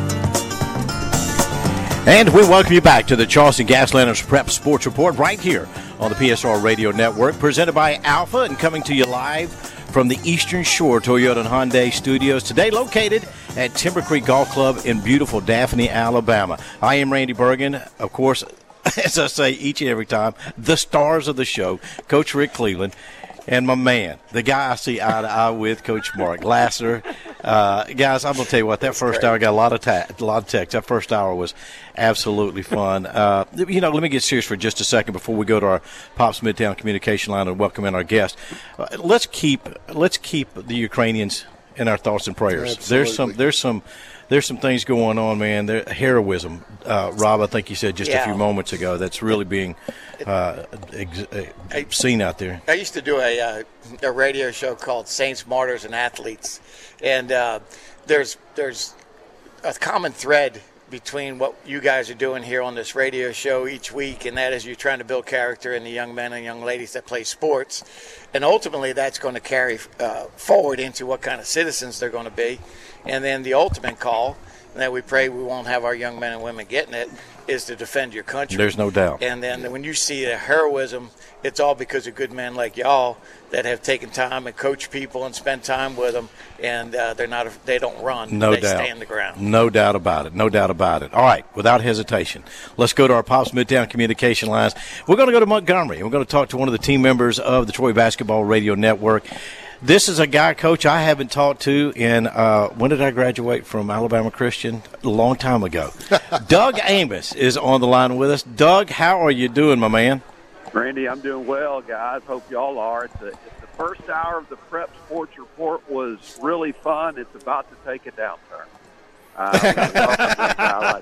And we welcome you back to the Charleston Gas Lanterns Prep Sports Report right here on the PSR Radio Network, presented by Alpha and coming to you live from the Eastern Shore Toyota and Hyundai Studios, today located at Timber Creek Golf Club in beautiful Daphne, Alabama. I am Randy Bergen, of course, as I say each and every time, the stars of the show, Coach Rick Cleveland, and my man, the guy I see eye to eye with, Coach Mark Lassiter. Guys, I'm going to tell you what, that first hour, I got a lot of text. That first hour was absolutely fun. Let me get serious for just a second before we go to our Pops Midtown communication line and welcome in our guest. Let's keep the Ukrainians in our thoughts and prayers. Absolutely. There's some things going on, man. Heroism, Rob, I think you said just a few moments ago, that's really being seen out there. I used to do a radio show called Saints, Martyrs, and Athletes, and there's a common thread between what you guys are doing here on this radio show each week, and that is you're trying to build character in the young men and young ladies that play sports, and ultimately that's going to carry forward into what kind of citizens they're going to be. And then the ultimate call, that we pray we won't have our young men and women getting it, is to defend your country. There's no doubt. And then when you see the heroism, it's all because of good men like y'all that have taken time and coach people and spend time with them, and they don't run. No they doubt. Stay in the ground. No doubt about it. No doubt about it. All right, without hesitation, let's go to our Pops Midtown communication lines. We're going to go to Montgomery, and we're going to talk to one of the team members of the Troy Basketball Radio Network. This is a guy, Coach, I haven't talked to in, when did I graduate from Alabama Christian? A long time ago. Doug Amos is on the line with us. Doug, how are you doing, my man? Randy, I'm doing well, guys. Hope y'all are. The first hour of the Prep Sports Report was really fun. It's about to take a downturn. I like that.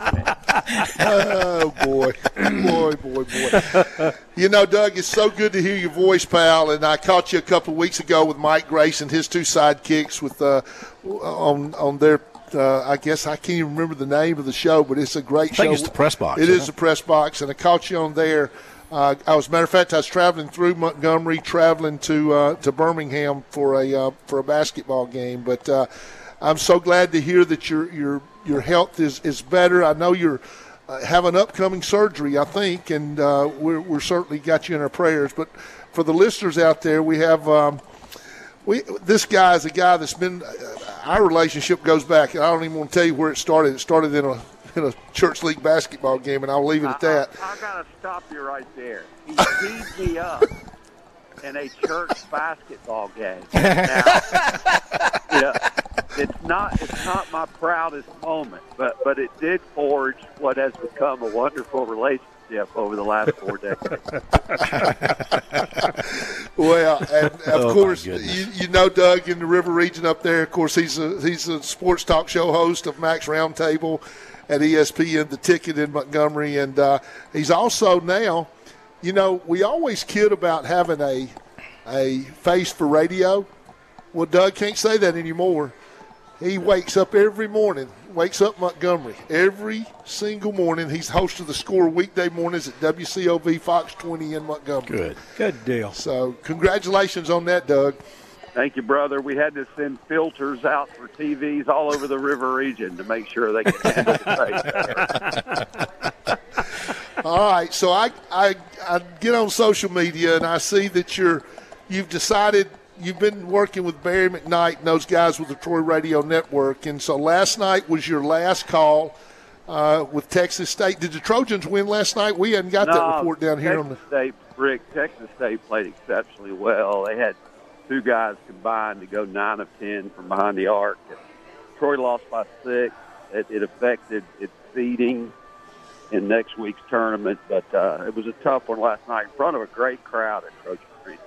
Oh, boy. Boy. You know, Doug, it's so good to hear your voice, pal. And I caught you a couple of weeks ago with Mike Grace and his two sidekicks with on their I guess I can't even remember the name of the show, but it's a great show. I think it's the Press Box. It is the Press Box, and I caught you on there. Matter of fact, I was traveling through Montgomery, traveling to Birmingham for a basketball game. But I'm so glad to hear that your health is better. I know you're having upcoming surgery, I think, and we're certainly got you in our prayers. But for the listeners out there, we have this guy is a guy that's been our relationship goes back. And I don't even want to tell you where it started. It started in a church league basketball game, and I'll leave it at that. I got to stop you right there. He teed me up in a church basketball game. Now, it's not my proudest moment, but it did forge what has become a wonderful relationship over the last 4 decades. Well, and of course, you know Doug in the River region up there. Of course, he's a sports talk show host of Max Roundtable at ESPN, The Ticket in Montgomery, and he's also now, you know, we always kid about having a face for radio. Well, Doug can't say that anymore. He wakes up every morning, Montgomery, every single morning. He's host of The Score weekday mornings at WCOV Fox 20 in Montgomery. Good deal. So congratulations on that, Doug. Thank you, brother. We had to send filters out for TVs all over the River region to make sure they could handle the face. All right, so I get on social media and I see that you've decided you've been working with Barry McKnight and those guys with the Troy Radio Network, and so last night was your last call with Texas State. Did the Trojans win last night? We hadn't got that report down here. Texas State played exceptionally well. They had two guys combined to go 9 of 10 from behind the arc. Troy lost by 6. It affected its seeding in next week's tournament, but it was a tough one last night in front of a great crowd at Trojan Creek.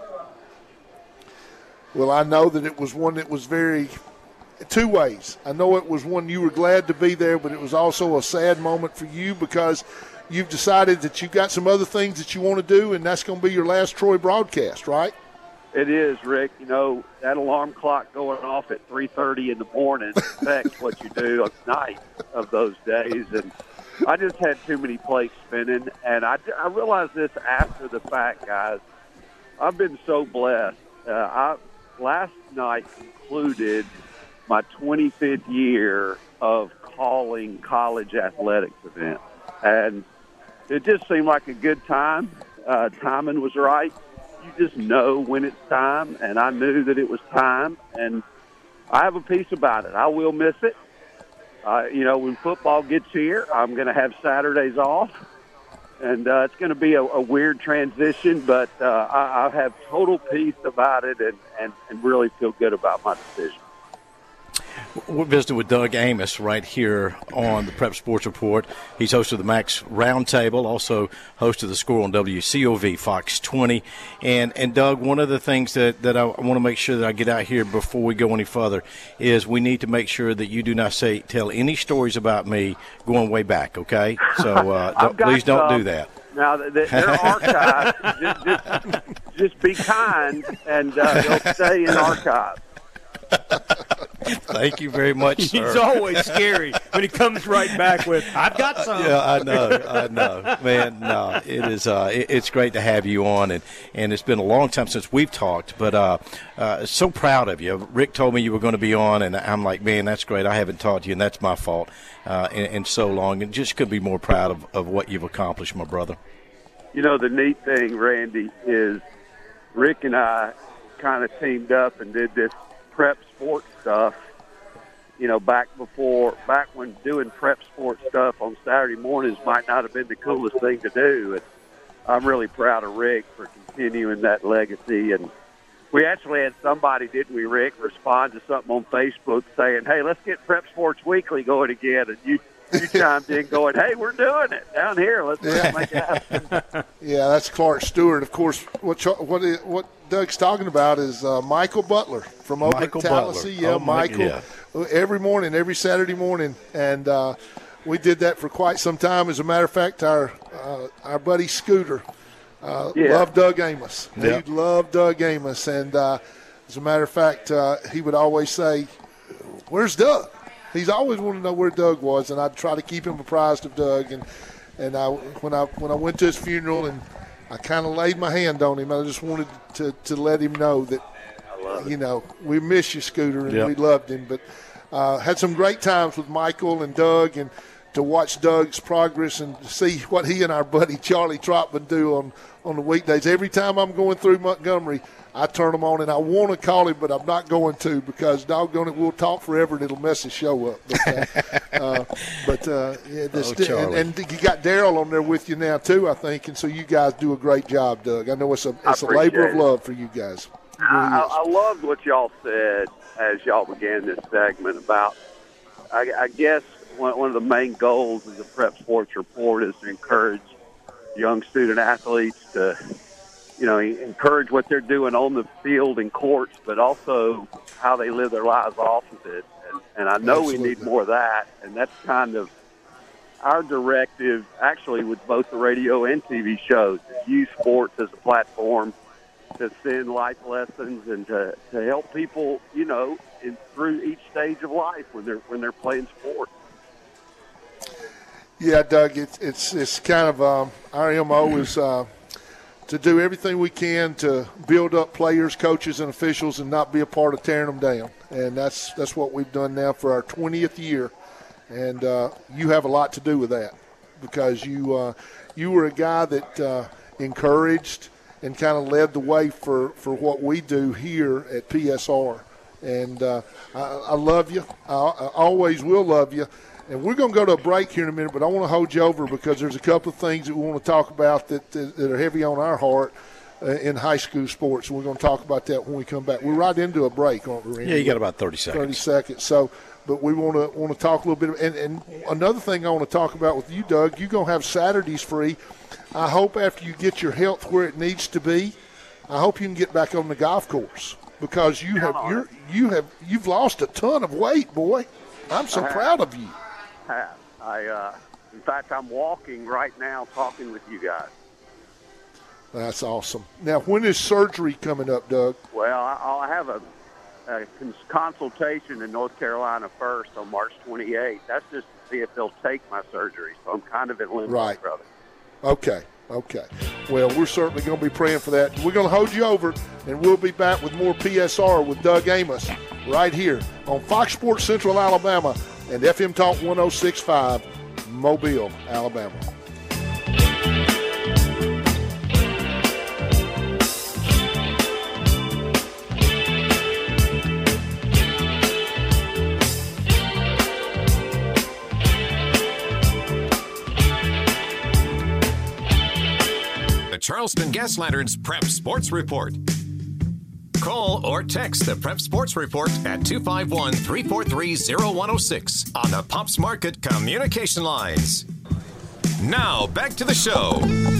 Well, I know that it was one that was very two ways. I know it was one you were glad to be there, but it was also a sad moment for you because you've decided that you've got some other things that you want to do, and that's going to be your last Troy broadcast, right? It is, Rick. You know, that alarm clock going off at 3:30 in the morning affects what you do at night of those days. And I just had too many plates spinning. And I realized this after the fact, guys. I've been so blessed. Last night concluded my 25th year of calling college athletics events. And it just seemed like a good time. Timing was right. You just know when it's time, and I knew that it was time, and I have a piece about it. I will miss it. You know, when football gets here, I'm going to have Saturdays off, and it's going to be a weird transition, but I have total peace about it and really feel good about my decision. We're visiting with Doug Amos right here on the Prep Sports Report. He's host of the Max Roundtable, also host of The Score on WCOV Fox 20. And Doug, one of the things that I want to make sure that I get out here before we go any further is we need to make sure that you do not tell any stories about me going way back, okay? So please don't do that. Now, they're archived. just be kind, and they'll stay in archives. Thank you very much, sir. He's always scary when he comes right back with, I've got some. Yeah, I know. Man, no, it is. It's great to have you on, and it's been a long time since we've talked, but so proud of you. Rick told me you were going to be on, and I'm like, man, that's great. I haven't talked to you, and that's my fault in so long, and just couldn't be more proud of what you've accomplished, my brother. You know, the neat thing, Randy, is Rick and I kind of teamed up and did this prep sports stuff, you know, back when doing prep sports stuff on Saturday mornings might not have been the coolest thing to do. And I'm really proud of Rick for continuing that legacy. And we actually had somebody, didn't we, Rick, respond to something on Facebook saying, hey, let's get Prep Sports Weekly going again. And you chimed in going, hey, we're doing it down here. Let's make it happen. Yeah, that's Clark Stewart. Of course, what Doug's talking about is Michael Butler from over at Tallahassee. Yeah, Michael. Yeah. Every morning, every Saturday morning. And We did that for quite some time. As a matter of fact, our buddy Scooter loved Doug Amos. Yep. He loved Doug Amos. And as a matter of fact, he would always say, "Where's Doug?" He's always wanted to know where Doug was, and I'd try to keep him apprised of Doug. And when I went to his funeral, and I kind of laid my hand on him, I just wanted to let him know that, we miss you, Scooter, and we loved him. But had some great times with Michael and Doug, and to watch Doug's progress and to see what he and our buddy Charlie Trotman do on the weekdays. Every time I'm going through Montgomery, I turn them on, and I want to call him, but I'm not going to because, doggone it, we'll talk forever and it'll mess the show up. But and you got Daryl on there with you now too, I think, and so you guys do a great job, Doug. I know it's a labor of love for you guys. I loved what y'all said as y'all began this segment about, I guess, one of the main goals of the Prep Sports Report is to encourage young student athletes to, encourage what they're doing on the field and courts, but also how they live their lives off of it. And I know we need more of that, and that's kind of our directive, actually, with both the radio and TV shows, to use sports as a platform to send life lessons and to help people, through each stage of life when they're playing sports. Yeah, Doug, it's kind of our MO is to do everything we can to build up players, coaches, and officials and not be a part of tearing them down. And that's what we've done now for our 20th year. And you have a lot to do with that because you were a guy that encouraged and kind of led the way for what we do here at PSR. And I love you. I always will love you. And we're going to go to a break here in a minute, but I want to hold you over because there's a couple of things that we want to talk about that are heavy on our heart in high school sports. We're going to talk about that when we come back. We're right into a break, aren't we, Randy? Yeah, you got about 30 seconds. 30 seconds. So, but we want to talk a little bit. And another thing I want to talk about with you, Doug, you're going to have Saturdays free. I hope after you get your health where it needs to be, I hope you can get back on the golf course because you've lost a ton of weight, boy. I'm so proud of you. In fact, I'm walking right now talking with you guys. That's awesome. Now, when is surgery coming up, Doug? Well, I'll have a consultation in North Carolina first on March 28th. That's just to see if they'll take my surgery. So I'm kind of in limbo, right, brother. Okay. Well, we're certainly going to be praying for that. We're going to hold you over, and we'll be back with more PSR with Doug Amos right here on Fox Sports Central Alabama and FM Talk 106.5, Mobile, Alabama. The Charleston Gas Lanterns Prep Sports Report. Call or text the Prep Sports Report at 251-343-0106 on the Pops Market communication lines. Now, back to the show.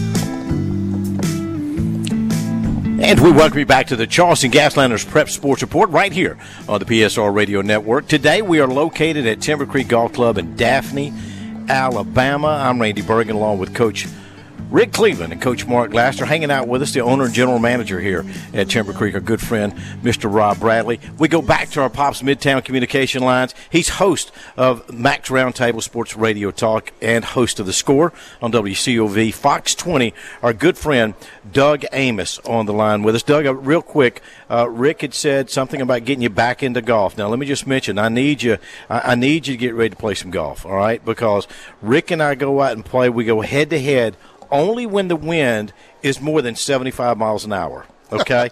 And we welcome you back to the Charleston Gas Lanterns Prep Sports Report right here on the PSR Radio Network. Today we are located at Timber Creek Golf Club in Daphne, Alabama. I'm Randy Bergen along with Coach Rick Cleveland and Coach Mark Laster hanging out with us, the owner and general manager here at Timber Creek, our good friend, Mr. Rob Bradley. We go back to our Pops Midtown Communication Lines. He's host of Max Roundtable Sports Radio Talk and host of The Score on WCOV. Fox 20, our good friend, Doug Amos, on the line with us. Doug, real quick, Rick had said something about getting you back into golf. Now, let me just mention, I need you to get ready to play some golf, all right? Because Rick and I go out and play. We go head-to-head only when the wind is more than 75 miles an hour, okay?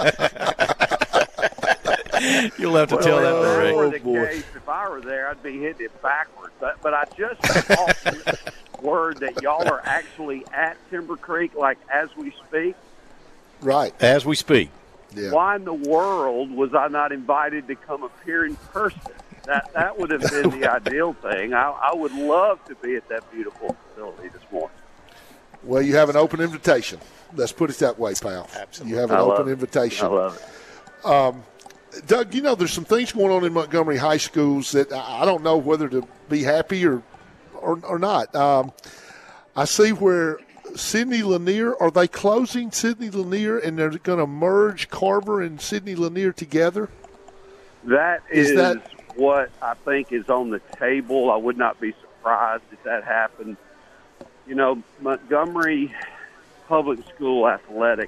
You'll have to tell that to Rick. If I were there, I'd be hitting it backwards. But I just got word that y'all are actually at Timber Creek, like, as we speak. Right. As we speak. Yeah. Why in the world was I not invited to come appear in person? That would have been the ideal thing. I would love to be at that beautiful facility this morning. Well, you have an open invitation. Let's put it that way, pal. Absolutely. You have an open invitation. I love it. Doug, there's some things going on in Montgomery high schools that I don't know whether to be happy or or not. I see where Sidney Lanier, are they closing Sidney Lanier and they're going to merge Carver and Sidney Lanier together? That is what I think is on the table. I would not be surprised if that happened. You know, Montgomery public school athletics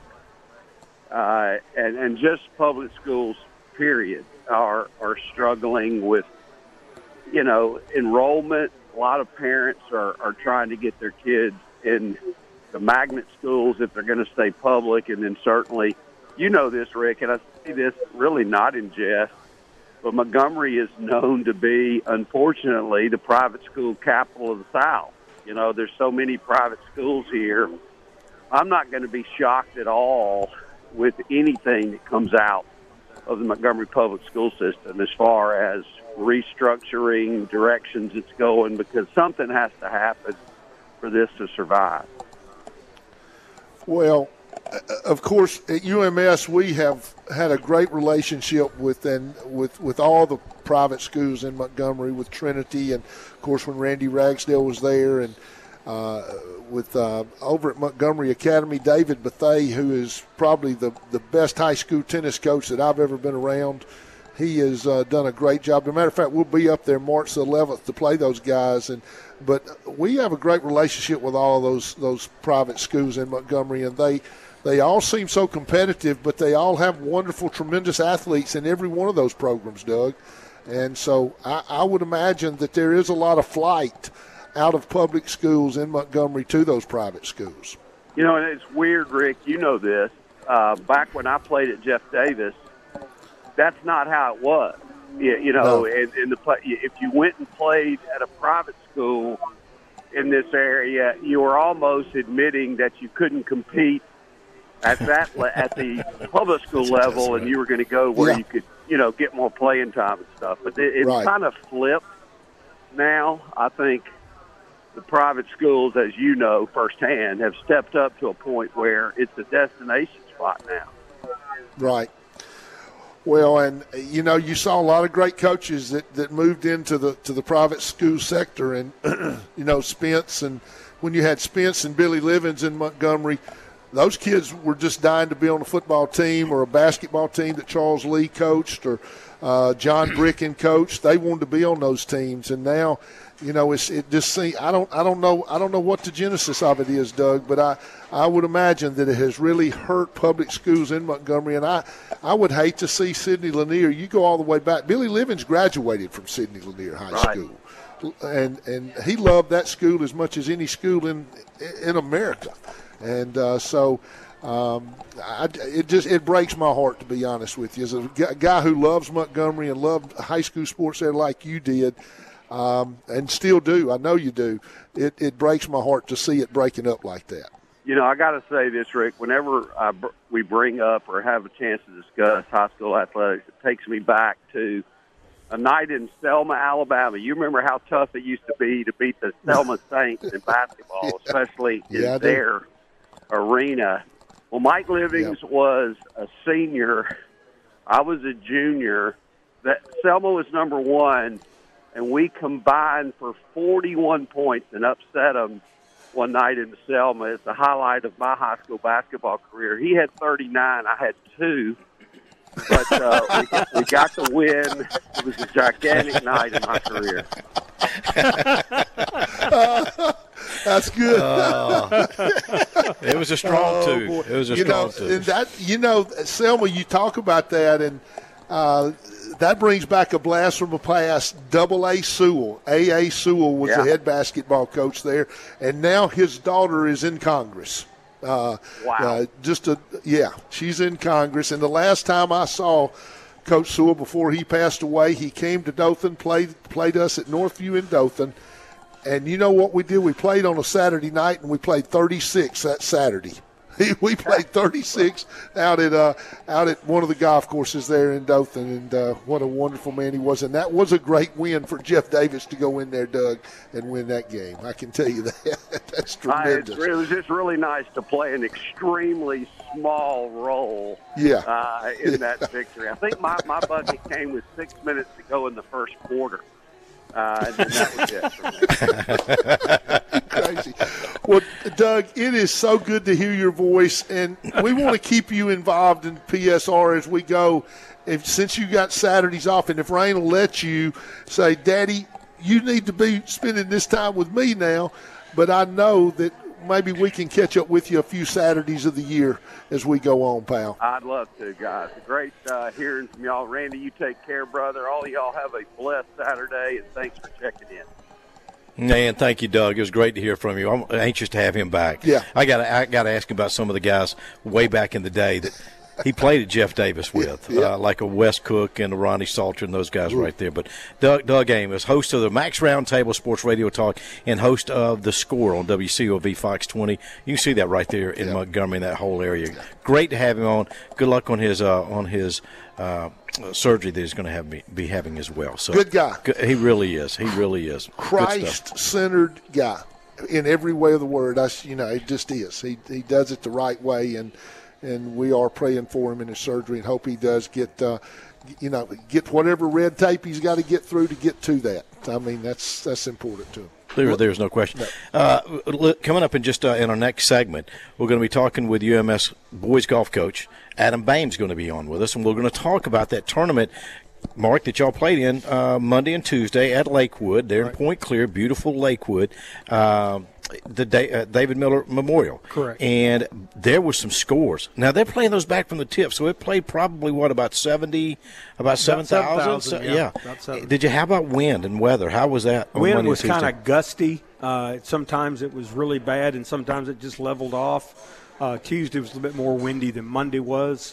and just public schools, period, are struggling with, you know, enrollment. A lot of parents are trying to get their kids in the magnet schools if they're going to stay public. And then certainly, you know this, Rick, and I see this really not in jest, but Montgomery is known to be, unfortunately, the private school capital of the South. You know, there's so many private schools here. I'm not going to be shocked at all with anything that comes out of the Montgomery public school system as far as restructuring, directions it's going, because something has to happen for this to survive. Well, of course, at UMS we have had a great relationship with all the private schools in Montgomery, with Trinity, and of course when Randy Ragsdale was there, and with over at Montgomery Academy, David Bethay, who is probably the best high school tennis coach that I've ever been around. He has done a great job. As a matter of fact, we'll be up there March the 11th to play those guys. But we have a great relationship with all those private schools in Montgomery, and they all seem so competitive, but they all have wonderful, tremendous athletes in every one of those programs, Doug. And so I would imagine that there is a lot of flight out of public schools in Montgomery to those private schools. You know, and it's weird, Rick, you know this. Back when I played at Jeff Davis, that's not how it was. You know, No. If you went and played at a private school in this area, you were almost admitting that you couldn't compete at the public school level, and you were going to go where you could, you know, get more playing time and stuff. But it's kind of flipped now. I think the private schools, as you know firsthand, have stepped up to a point where it's a destination spot now. Right. Well, and you know, you saw a lot of great coaches that moved into the private school sector, and you know, Spence, and when you had Spence and Billy Livens in Montgomery, those kids were just dying to be on a football team or a basketball team that Charles Lee coached or John Bricken coached. They wanted to be on those teams, and now, you know, it just seems, I don't know what the genesis of it is, Doug, but I would imagine that it has really hurt public schools in Montgomery, and I would hate to see Sidney Lanier. You go all the way back. Billy Livens graduated from Sidney Lanier High School, and he loved that school as much as any school in America, and so. It breaks my heart, to be honest with you, as a guy who loves Montgomery and loved high school sports there like you did. And still do. I know you do. It breaks my heart to see it breaking up like that. You know, I got to say this, Rick. Whenever we bring up or have a chance to discuss high school athletics, it takes me back to a night in Selma, Alabama. You remember how tough it used to beat the Selma Saints in basketball, especially in their arena. Well, Mike Livings was a senior. I was a junior. Selma was number one. And we combined for 41 points and upset them one night in Selma. It's the highlight of my high school basketball career. He had 39. I had 2. But we got the win. It was a gigantic night in my career. That's good. It was a strong two. It was a strong two. And that, you know, Selma, you talk about that, and that brings back a blast from the past. A.A. Sewell was the head basketball coach there, and now his daughter is in Congress. Wow. She's in Congress. And the last time I saw Coach Sewell before he passed away, he came to Dothan, played us at Northview in Dothan. And you know what we did? We played on a Saturday night, and we played 36 that Saturday. We played 36 out at one of the golf courses there in Dothan, and what a wonderful man he was. And that was a great win for Jeff Davis to go in there, Doug, and win that game. I can tell you that. That's tremendous. It was just really nice to play an extremely small role in that victory. I think my bucket came with 6 minutes to go in the first quarter. and then that was it for me. Crazy. Well, Doug, it is so good to hear your voice, and we want to keep you involved in PSR as we go. Since you got Saturdays off, and if Rain will let you say, Daddy, you need to be spending this time with me now, but I know that maybe we can catch up with you a few Saturdays of the year as we go on, pal. I'd love to, guys. Great hearing from y'all. Randy, you take care, brother. All of y'all have a blessed Saturday, and thanks for checking in. Man, thank you, Doug. It was great to hear from you. I'm anxious to have him back. Yeah. I got to ask him about some of the guys way back in the day that he played at Jeff Davis with, like a Wes Cook and a Ronnie Salter and those guys right there. But Doug Amos, host of the Max Roundtable Sports Radio Talk and host of The Score on WCOV Fox 20. You can see that right there in Montgomery, in that whole area. Great to have him on. Good luck on his surgery that he's going to be having as well. So good guy. He really is. He really is. Christ-centered guy in every way of the word. It just is. He does it the right way, and we are praying for him in his surgery and hope he does get whatever red tape he's got to get through to get to that. I mean, that's important to him. There's no question. Coming up in in our next segment, we're going to be talking with UMS boys golf coach Adam Bames going to be on with us, and we're going to talk about that tournament, Mark, that y'all played in Monday and Tuesday at Lakewood. They're in Point Clear, beautiful Lakewood. The David Miller Memorial. Correct. And there were some scores. Now, they're playing those back from the tip, so it played probably, about 7,000? About 7,000, yeah. Did you, how about wind and weather? How was that? Wind was kind of gusty. Sometimes it was really bad, and sometimes it just leveled off. Tuesday was a little bit more windy than Monday was.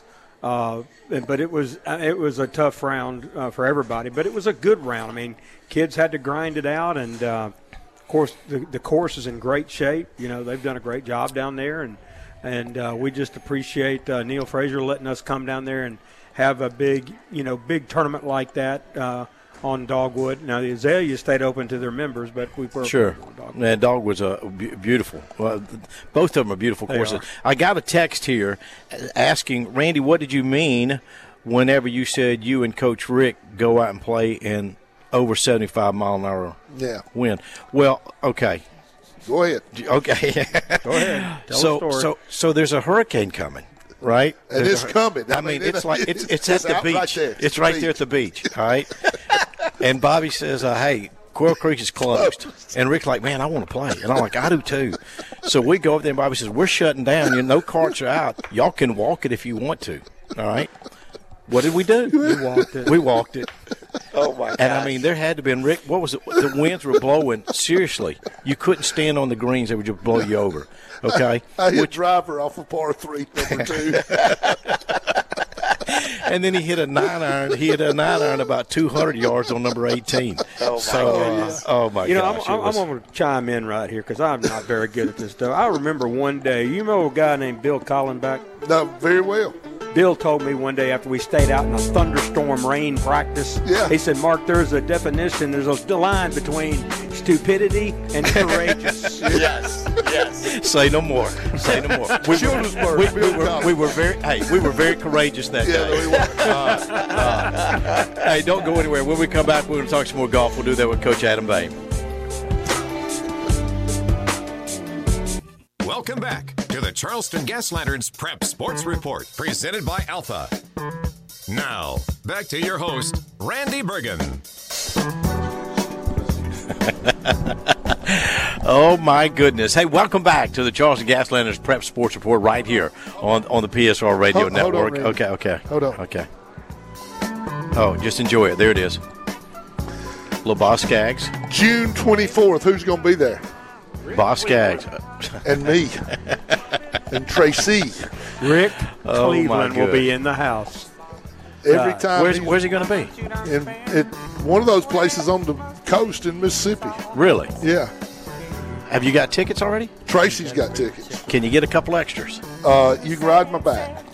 But it was a tough round for everybody, but it was a good round. I mean, kids had to grind it out, and of course the course is in great shape. They've done a great job down there, and we just appreciate Neil Frazier letting us come down there and have a big tournament like that on Dogwood. Now the Azalea stayed open to their members, but we were sure. And Dogwood's beautiful. Well, both of them are beautiful courses. I got a text here asking, Randy, what did you mean whenever you said you and Coach Rick go out and play in over 75-mile-an-hour wind? Well, okay. Go ahead. Okay. Go ahead. Tell the story. So there's a hurricane coming. Right, and it's coming. I mean, it's like it's at the beach. Right there. It's right there at the beach. All right. And Bobby says, "Hey, Quail Creek is closed." And Rick's like, "Man, I want to play." And I'm like, "I do too." So we go over there, and Bobby says, "We're shutting down. No carts are out. Y'all can walk it if you want to." All right. What did we do? We walked it. Oh, my God. And, I mean, there had to be, Rick, what was it? The winds were blowing. Seriously. You couldn't stand on the greens. They would just blow you over. Okay? I hit driver off of par 3, number 2. And then he hit a 9-iron. He hit a 9-iron about 200 yards on number 18. Oh, my goodness. Oh, my gosh. I'm going to chime in right here because I'm not very good at this stuff. I remember one day, you know a guy named Bill Collenbach? No, very well. Bill told me one day after we stayed out in a thunderstorm rain practice, he said, Mark, there's a definition, there's a line between stupidity and courageous. Yes. Say no more. Say no more. We were very courageous that day. Hey, don't go anywhere. When we come back, we're going to talk some more golf. We'll do that with Coach Adam Bain. Welcome back to the Charleston Gas Lanterns Prep Sports Report, presented by Alpha. Now, back to your host, Randy Bergen. Oh, my goodness. Hey, welcome back to the Charleston Gas Lanterns Prep Sports Report right here on the PSR Radio Network. Hold on, Okay. Hold on. Okay. Oh, just enjoy it. There it is. Little Boss Skaggs. June 24th. Who's going to be there? Boss Skaggs. And me. And Tracy. Rick Cleveland will be in the house. Every time. Where's he going to be? In one of those places on the coast in Mississippi. Really? Yeah. Have you got tickets already? Tracy's got tickets. Can you get a couple extras? You can ride my back.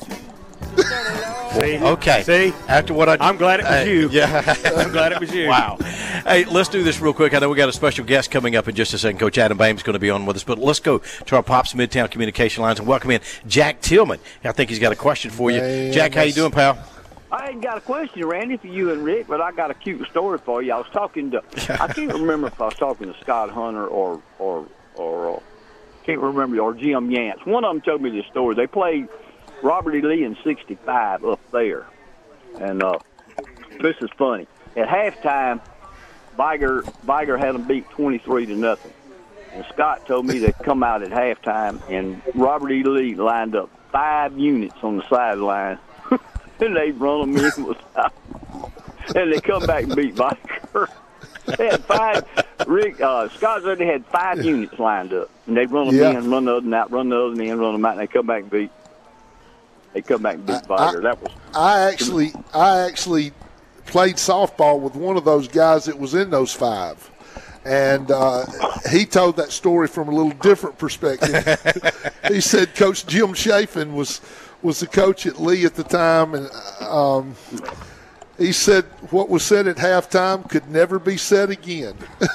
Okay. See? After what I'm glad it was you. Yeah. I'm glad it was you. Wow. Hey, let's do this real quick. I know we got a special guest coming up in just a second. Coach Adam Bain is going to be on with us, but let's go to our Pops Midtown Communication Lines and welcome in Jack Tillman. I think he's got a question for you. Jack, how you doing, pal? I ain't got a question, Randy, for you and Rick, but I got a cute story for you. I was talking to, I can't remember if I was talking to Scott Hunter or can't remember, or Jim Yance. One of them told me this story. They played Robert E. Lee in 65 up there. And this is funny. At halftime, Viger had them beat 23-0. And Scott told me they come out at halftime, and Robert E. Lee lined up 5 units on the sideline. And they run them in with and they come back and beat Viker. They had 5. Scott said they had 5 units lined up, and they run them in, run the other out, run the other in, run them out, and they come back and beat. Viker. That was. I actually played softball with one of those guys that was in those 5. And he told that story from a little different perspective. He said Coach Jim Chafin was the coach at Lee at the time, and he said what was said at halftime could never be said again.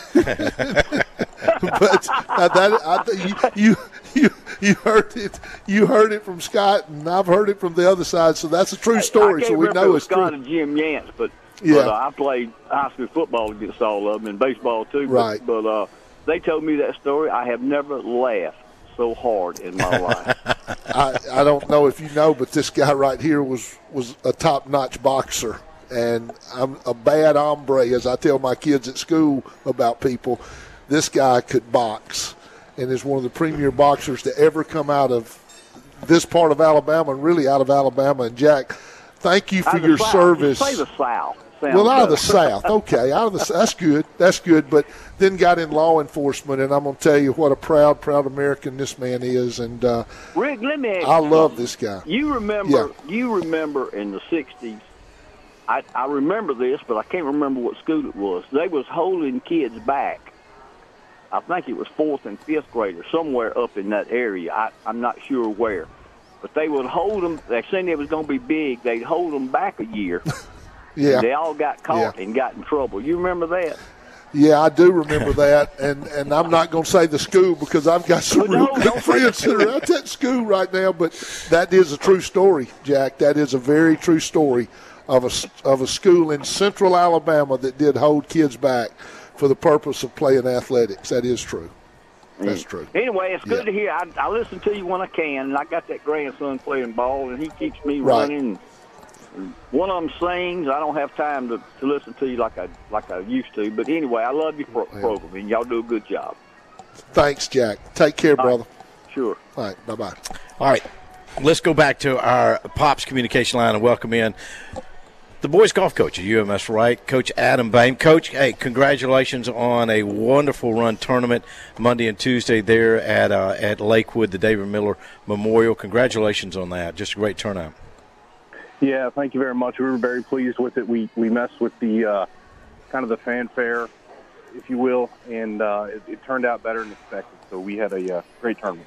But you heard it from Scott, and I've heard it from the other side. So that's a true story. So we know it's Scott true. And Jim Yance, but yeah, I played high school football against all of them, and baseball too. Right. But they told me that story. I have never laughed so hard in my life. I don't know if you know, but this guy right here was a top-notch boxer. And I'm a bad hombre, as I tell my kids at school about people. This guy could box and is one of the premier boxers to ever come out of this part of Alabama and really out of Alabama. And, Jack, thank you for your service. Say the South. Well, out of the South. Okay, that's good. That's good. But then got in law enforcement, and I'm going to tell you what a proud American this man is. And Rick, let me ask you I love this guy. You remember in the 60s, I remember this, but I can't remember what school it was. They was holding kids back. I think it was 4th and 5th graders, somewhere up in that area. I'm not sure where. But they would hold them. They seen it was going to be big. They'd hold them back a year. Yeah. They all got caught and got in trouble. You remember that? Yeah, I do remember that, and I'm not going to say the school because I've got some real good friends that are at that school right now, but that is a true story, Jack. That is a very true story of a school in central Alabama that did hold kids back for the purpose of playing athletics. That is true. That's true. Anyway, it's good to hear. I listen to you when I can, and I got that grandson playing ball, and he keeps me running. One of them sings. I don't have time to listen to you like I used to. But anyway, I love your program, and y'all do a good job. Thanks, Jack. Take care, brother. Sure. All right. Bye-bye. All right. Let's go back to our Pops communication line and welcome in the boys golf coach at UMS Wright, Coach Adam Boehm. Coach, hey, congratulations on a wonderful run tournament Monday and Tuesday there at Lakewood, the David Miller Memorial. Congratulations on that. Just a great turnout. Yeah, thank you very much. We were very pleased with it. We messed with the kind of the fanfare, if you will, and it turned out better than expected. So we had a great tournament.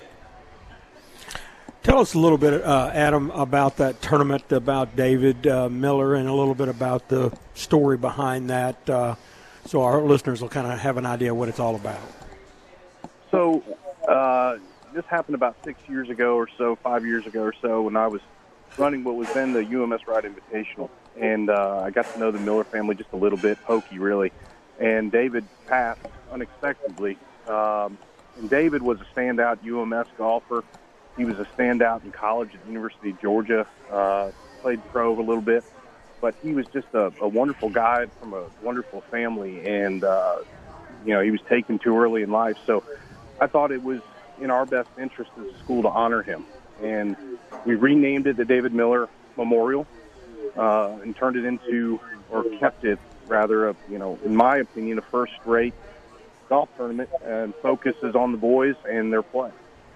Tell us a little bit, Adam, about that tournament, about David Miller, and a little bit about the story behind that, so our listeners will kind of have an idea what it's all about. So this happened about 6 years ago or so, 5 years ago or so, when I was running what was then the UMS Wright Invitational. And I got to know the Miller family just a little bit, Pokey really. And David passed unexpectedly. And David was a standout UMS golfer. He was a standout in college at the University of Georgia, played pro a little bit. But he was just a wonderful guy from a wonderful family. And, he was taken too early in life. So I thought it was in our best interest as a school to honor him. And we renamed it the David Miller Memorial and turned it into, or kept it rather, in my opinion, a first-rate golf tournament and focuses on the boys and their play.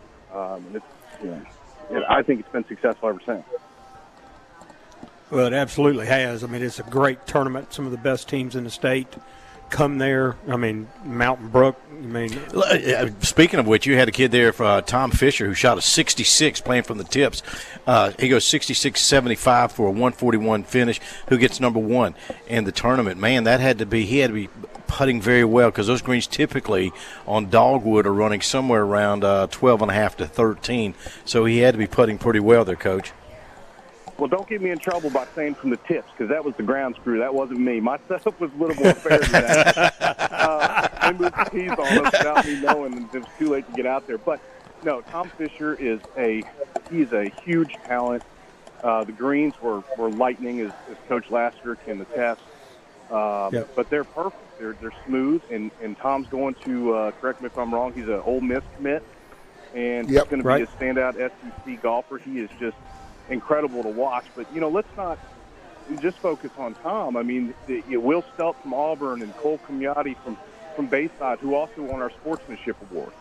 I think it's been successful ever since. Well, it absolutely has. I mean, it's a great tournament. Some of the best teams in the state come there. I mean, Mountain Brook. Speaking of which, you had a kid there, Tom Fisher, who shot a 66 playing from the tips. He goes 66-75 for a 141 finish. Who gets number one in the tournament? Man, he had to be putting very well because those greens typically on Dogwood are running somewhere around 12.5 to 13. So he had to be putting pretty well there, Coach. Well, don't get me in trouble by saying from the tips, because that was the ground screw. That wasn't me. My setup was a little more fair than that. They moved the tees on us without me knowing, and it was too late to get out there. But, no, Tom Fisher is a huge talent. The greens were lightning, as Coach Lasker can attest. But they're perfect. They're smooth, and Tom's going to, correct me if I'm wrong, he's an Ole Miss commit, and he's going to be a standout SEC golfer. He is just incredible to watch. But, let's not just focus on Tom. I mean, Will Stelt from Auburn and Cole Comiotti from Bayside, who also won our sportsmanship award.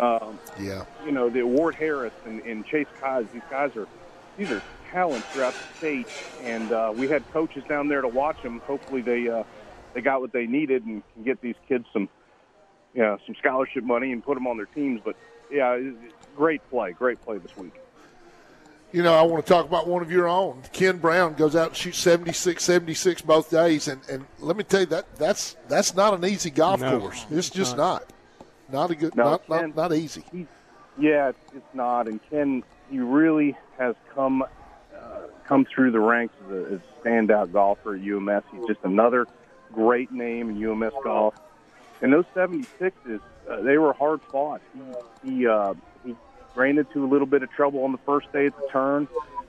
The Ward Harris and Chase Kies, these are talents throughout the state, and we had coaches down there to watch them. Hopefully they got what they needed and can get these kids some scholarship money and put them on their teams. But, great play this week. I want to talk about one of your own. Ken Brown goes out and shoots 76 both days, and let me tell you that's not an easy golf course. It's just not a good, Ken, not easy. It's not. And Ken, he really has come through the ranks as a standout golfer at UMS. He's just another great name in UMS golf. And those 76s, they were hard fought. He ran into a little bit of trouble on the first day at the turn.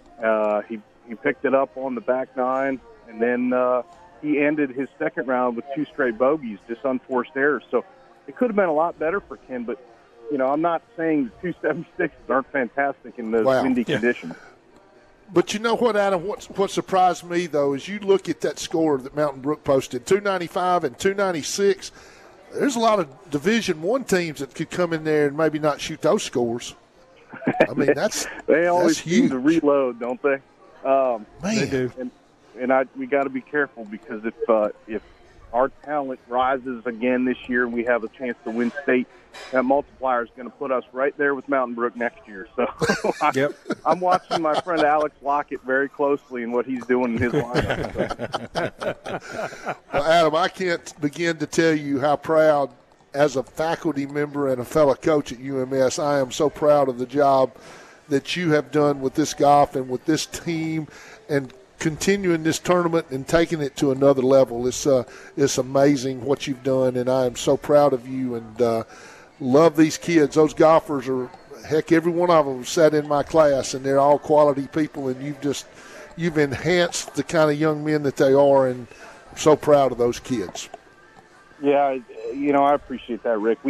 He picked it up on the back nine, and then he ended his second round with 2 straight bogeys, just unforced errors. So it could have been a lot better for Ken, but I'm not saying the 276s aren't fantastic in those windy conditions. But you know what, Adam? What surprised me, though, is you look at that score that Mountain Brook posted, 295 and 296. There's a lot of Division I teams that could come in there and maybe not shoot those scores. I mean, they always that's seem to reload, don't they? Man, they do. And we got to be careful, because if our talent rises again this year and we have a chance to win state, that multiplier is going to put us right there with Mountain Brook next year. So I'm watching my friend Alex Lockett very closely and what he's doing in his lineup. Well, Adam, I can't begin to tell you how proud, as a faculty member and a fellow coach at UMS, I am so proud of the job that you have done with this golf and with this team, and continuing this tournament and taking it to another level. It's amazing what you've done, and I am so proud of you, and love these kids. Those golfers are, heck, every one of them sat in my class, and they're all quality people, and you've enhanced the kind of young men that they are, and I'm so proud of those kids. Yeah, I appreciate that, Rick.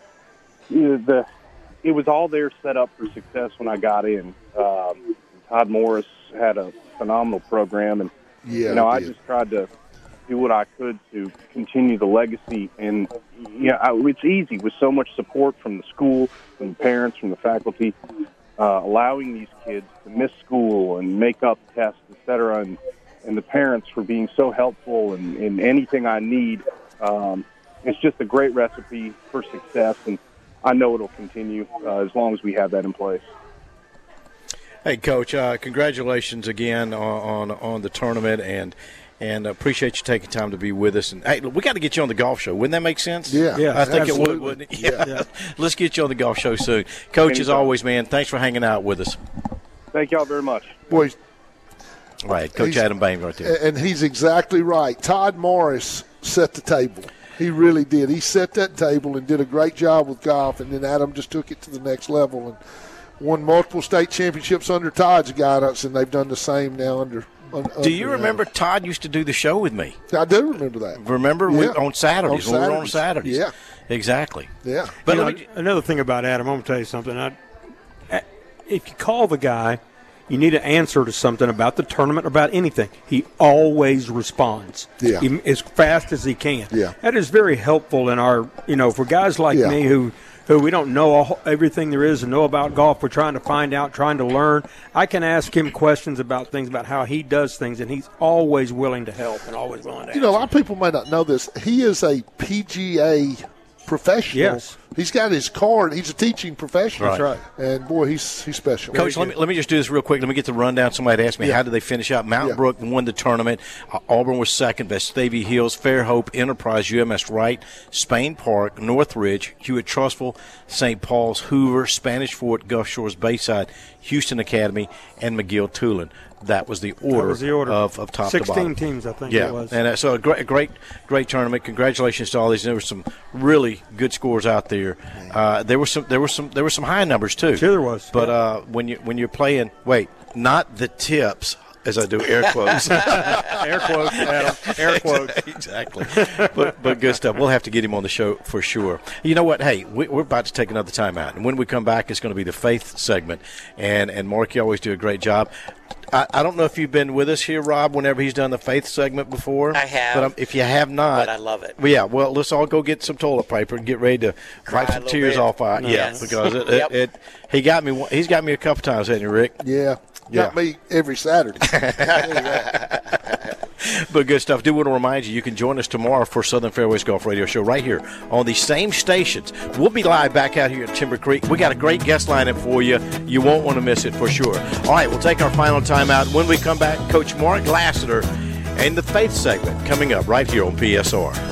It was all there set up for success when I got in. Todd Morris had a phenomenal program, and I just tried to do what I could to continue the legacy. And it's easy with so much support from the school, from the parents, from the faculty, allowing these kids to miss school and make up tests, etc. And the parents for being so helpful in anything I need. It's just a great recipe for success, and I know it'll continue as long as we have that in place. Hey, Coach, congratulations again on the tournament, and appreciate you taking time to be with us. And, hey, we got to get you on the golf show. Wouldn't that make sense? Yeah. I think absolutely. It would, wouldn't it? Yeah. Let's get you on the golf show soon. Coach, as always, man, thanks for hanging out with us. Thank y'all very much. Boys. Right, Coach Adam Bain right there. And he's exactly right. Todd Morris set the table. He really did. He set that table and did a great job with golf, and then Adam just took it to the next level and won multiple state championships under Todd's guidance, and they've done the same now under Do you remember Todd used to do the show with me? I do remember that. Remember? Yeah. On Saturdays. When we were on Saturdays. Yeah. Exactly. Yeah. But another thing about Adam, I'm going to tell you something. If you call the guy, you need an answer to something about the tournament, about anything, he always responds as fast as he can. Yeah. That is very helpful in our, for guys like me who we don't know everything there is to know about golf. We're trying to find out, trying to learn. I can ask him questions about things, about how he does things, and he's always willing to help and always willing to answer. A lot of people might not know this. He is a PGA professional. Yes. He's got his card. He's a teaching professional. Right. And, boy, he's special. Coach, let me just do this real quick. Let me get the rundown. Somebody asked me, how did they finish out? Mountain Brook won the tournament. Auburn was second. Vestavia Hills, Fairhope, Enterprise, UMS Wright, Spain Park, Northridge, Hewitt Trustful, St. Paul's, Hoover, Spanish Fort, Gulf Shores Bayside, Houston Academy, and McGill Tulane. that was the order, of top to bottom. 16 teams, I think it was. And so a great tournament. Congratulations to all these. There were some really good scores out there. There were some high numbers too. Sure, there was. But when you're playing, not the tips. As I do air quotes. Air quotes, Adam. Air quotes. Exactly. But good stuff. We'll have to get him on the show for sure. You know what? Hey, we're about to take another time out. And when we come back, it's going to be the faith segment. And Mark, you always do a great job. I don't know if you've been with us here, Rob, whenever he's done the faith segment before. I have. But if you have not. But I love it. Yeah, well, let's all go get some toilet paper and get ready to wipe some tears off. Yes. Because he's got me a couple times, hasn't he, Rick? Yeah. Got me every Saturday. But good stuff. Do want to remind you can join us tomorrow for Southern Fairways Golf Radio Show right here on these same stations. We'll be live back out here at Timber Creek. We got a great guest lineup for you. You won't want to miss it for sure. All right, we'll take our final timeout. When we come back, Coach Mark Lassiter and the Faith segment coming up right here on PSR.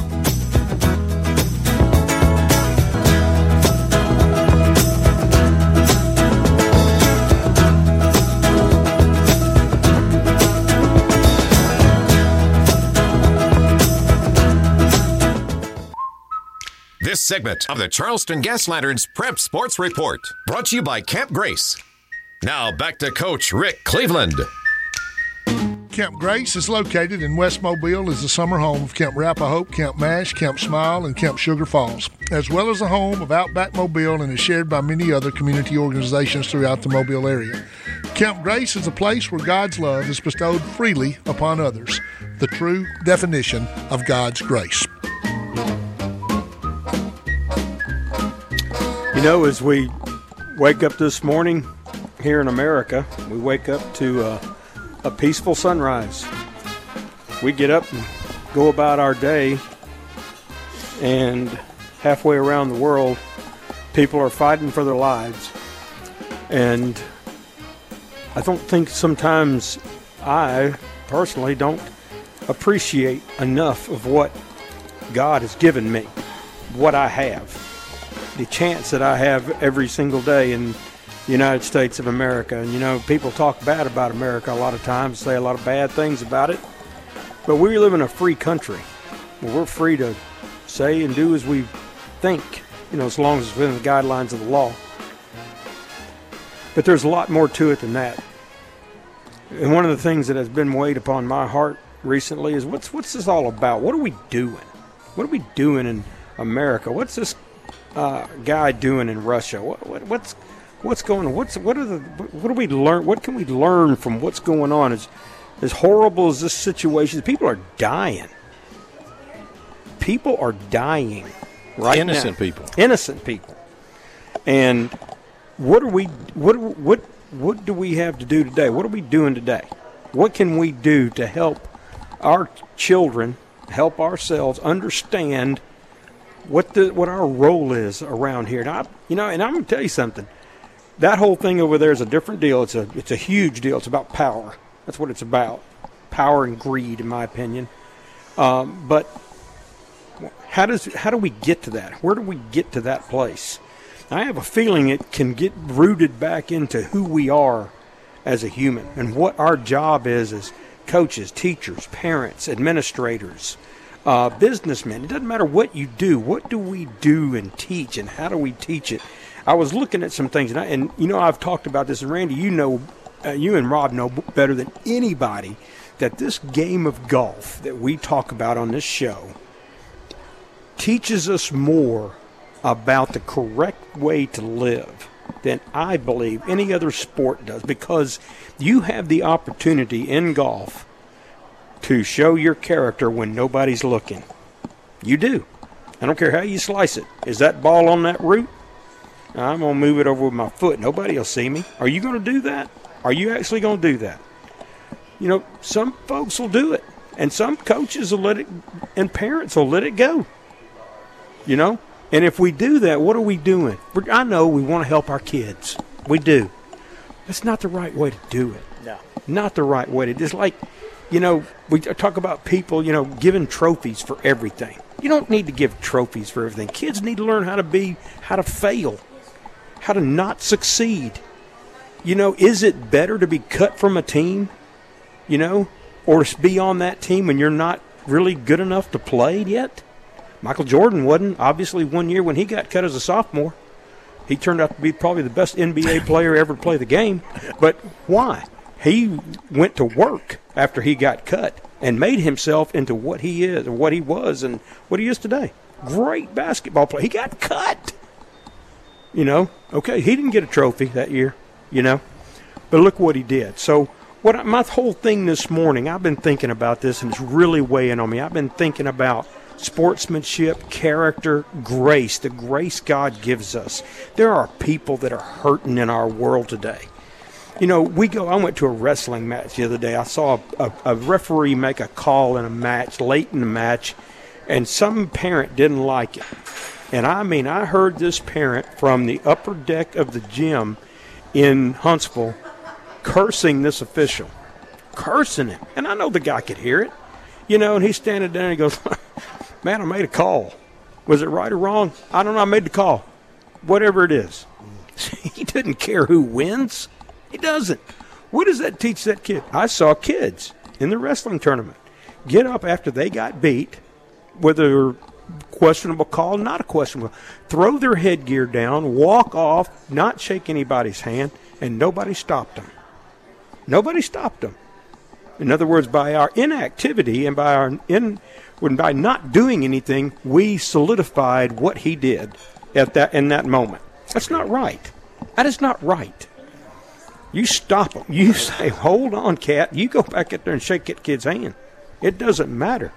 This segment of the Charleston Gas Lanterns Prep Sports Report brought to you by Camp Grace. Now back to Coach Rick Cleveland. Camp Grace is located in West Mobile, is the summer home of Camp Rappahoe, Camp Mash, Camp Smile, and Camp Sugar Falls, as well as the home of Outback Mobile and is shared by many other community organizations throughout the Mobile area. Camp Grace is a place where God's love is bestowed freely upon others, the true definition of God's grace. You know, as we wake up this morning here in America, we wake up to a peaceful sunrise. We get up and go about our day, and halfway around the world, people are fighting for their lives. And I don't think sometimes I personally don't appreciate enough of what God has given me, what I have. The chance that I have every single day in the United States of America. And, you know, people talk bad about America a lot of times, say a lot of bad things about it. But we live in a free country where we're free to say and do as we think, you know, as long as it's within the guidelines of the law. But there's a lot more to it than that. And one of the things that has been weighed upon my heart recently is what's this all about? What are we doing? What are we doing in America? What's this guy doing in Russia? What's going on? What do we learn? What can we learn from what's going on? As horrible as this situation is, people are dying. People are dying right now. Innocent people. And what do we have to do today? What are we doing today? What can we do to help our children, help ourselves understand what our role is around here? Now, and I'm going to tell you something. That whole thing over there is a different deal. It's a huge deal. It's about power. That's what it's about. Power and greed, in my opinion. But how do we get to that? Where do we get to that place? I have a feeling it can get rooted back into who we are as a human and what our job is as coaches, teachers, parents, administrators, businessmen. It doesn't matter what you do. What do we do and teach, and how do we teach it? I was looking at some things, and I've talked about this, and Randy, you and Rob know better than anybody that this game of golf that we talk about on this show teaches us more about the correct way to live than I believe any other sport does, because you have the opportunity in golf to show your character when nobody's looking. You do. I don't care how you slice it. Is that ball on that root? I'm going to move it over with my foot. Nobody will see me. Are you going to do that? Are you actually going to do that? Some folks will do it, and some coaches will let it, and parents will let it go. And if we do that, what are we doing? I know we want to help our kids. We do. That's not the right way to do it. No. Not the right way to. Just like, we talk about people, giving trophies for everything. You don't need to give trophies for everything. Kids need to learn how to fail, how to not succeed. Is it better to be cut from a team, or to be on that team when you're not really good enough to play yet? Michael Jordan wasn't. Obviously, one year when he got cut as a sophomore, he turned out to be probably the best NBA player ever to play the game. But why? He went to work after he got cut and made himself into what he is, or what he was, and what he is today. Great basketball player. He got cut. Okay, he didn't get a trophy that year, but look what he did. So my whole thing this morning, I've been thinking about this, and it's really weighing on me. I've been thinking about sportsmanship, character, grace, the grace God gives us. There are people that are hurting in our world today. I went to a wrestling match the other day. I saw a referee make a call in a match, late in the match, and some parent didn't like it. And I heard this parent from the upper deck of the gym in Huntsville cursing this official, cursing him. And I know the guy could hear it, and he's standing there and he goes, man, I made a call. Was it right or wrong? I don't know. I made the call. Whatever it is. He doesn't care who wins. He doesn't. What does that teach that kid? I saw kids in the wrestling tournament get up after they got beat, whether questionable call, not a questionable, throw their headgear down, walk off, not shake anybody's hand, and nobody stopped them. Nobody stopped them. In other words, by our inactivity and by not doing anything, we solidified what he did in that moment. That's not right. That is not right. You stop them. You say, hold on, cat. You go back up there and shake that kid's hand. It doesn't matter.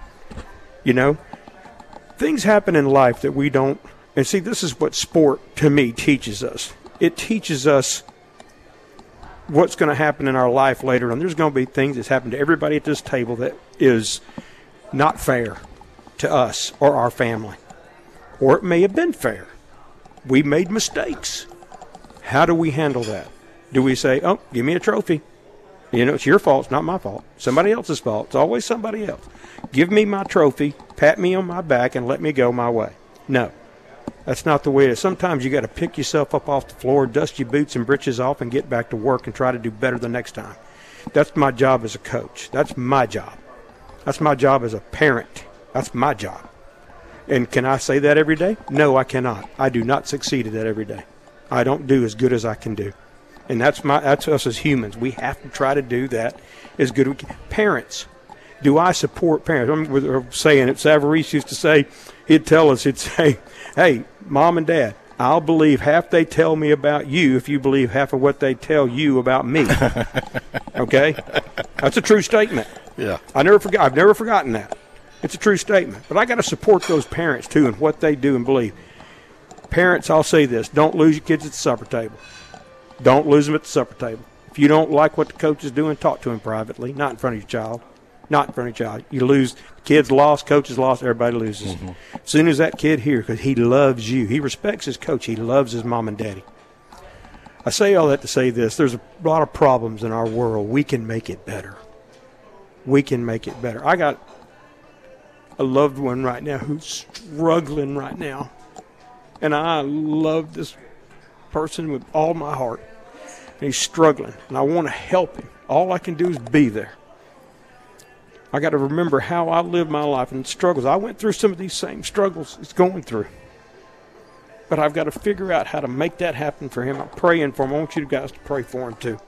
Things happen in life that we don't. And see, this is what sport, to me, teaches us. It teaches us what's going to happen in our life later on. There's going to be things that's happened to everybody at this table that is not fair to us or our family. Or it may have been fair. We made mistakes. How do we handle that? Do we say, oh, give me a trophy? It's your fault. It's not my fault. Somebody else's fault. It's always somebody else. Give me my trophy, pat me on my back, and let me go my way. No. That's not the way it is. Sometimes you got to pick yourself up off the floor, dust your boots and britches off, and get back to work and try to do better the next time. That's my job as a coach. That's my job. That's my job as a parent. That's my job. And can I say that every day? No, I cannot. I do not succeed at that every day. I don't do as good as I can do. And that's us as humans. We have to try to do that as good as we can. Parents. Do I support parents? I'm saying it. Savarese used to say, he'd say, hey, Mom and Dad, I'll believe half they tell me about you if you believe half of what they tell you about me. Okay? That's a true statement. Yeah. I've never forgotten that. It's a true statement. But I got to support those parents, too, in what they do and believe. Parents, I'll say this. Don't lose your kids at the supper table. Don't lose them at the supper table. If you don't like what the coach is doing, talk to him privately, not in front of your child. Not in front of your child. You lose. Kids lost, coaches lost, everybody loses. Mm-hmm. As soon as that kid here, because he loves you, he respects his coach, he loves his mom and daddy. I say all that to say this. There's a lot of problems in our world. We can make it better. We can make it better. I got a loved one right now who's struggling right now. And I love this person with all my heart. And he's struggling, and I want to help him. All I can do is be there. I got to remember how I lived my life and struggles. I went through some of these same struggles he's going through. But I've got to figure out how to make that happen for him. I'm praying for him. I want you guys to pray for him too.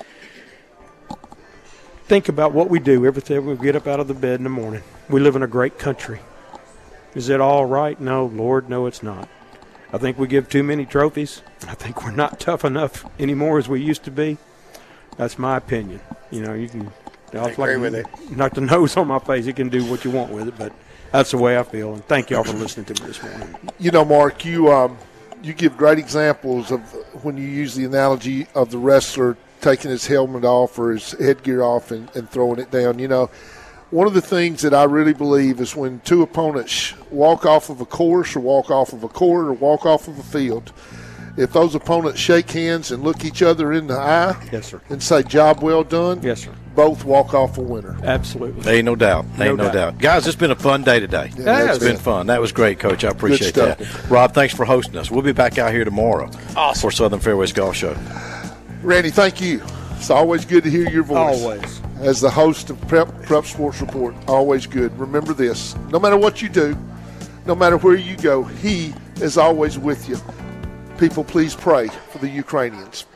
Think about what we do every time we get up out of the bed in the morning. We live in a great country. Is it all right? No, Lord, no, it's not. I think we give too many trophies. I think we're not tough enough anymore as we used to be. That's my opinion. You can... I agree with it. Knock the nose on my face. You can do what you want with it, but that's the way I feel. And thank y'all for listening to me this morning. Mark, you give great examples of when you use the analogy of the wrestler taking his helmet off or his headgear off and throwing it down. One of the things that I really believe is when two opponents walk off of a course or walk off of a court or walk off of a field, if those opponents shake hands and look each other in the eye, yes, sir, and say, job well done, yes, sir, both walk off a winner. Absolutely. Ain't no doubt. Ain't no doubt. Guys, it's been a fun day today. Yeah, it's been fun. That was great, Coach. I appreciate that. Rob, thanks for hosting us. We'll be back out here tomorrow for Southern Fairways Golf Show. Randy, thank you. It's always good to hear your voice. Always. As the host of Prep Sports Report, always good. Remember this, no matter what you do, no matter where you go, he is always with you. People, please pray for the Ukrainians.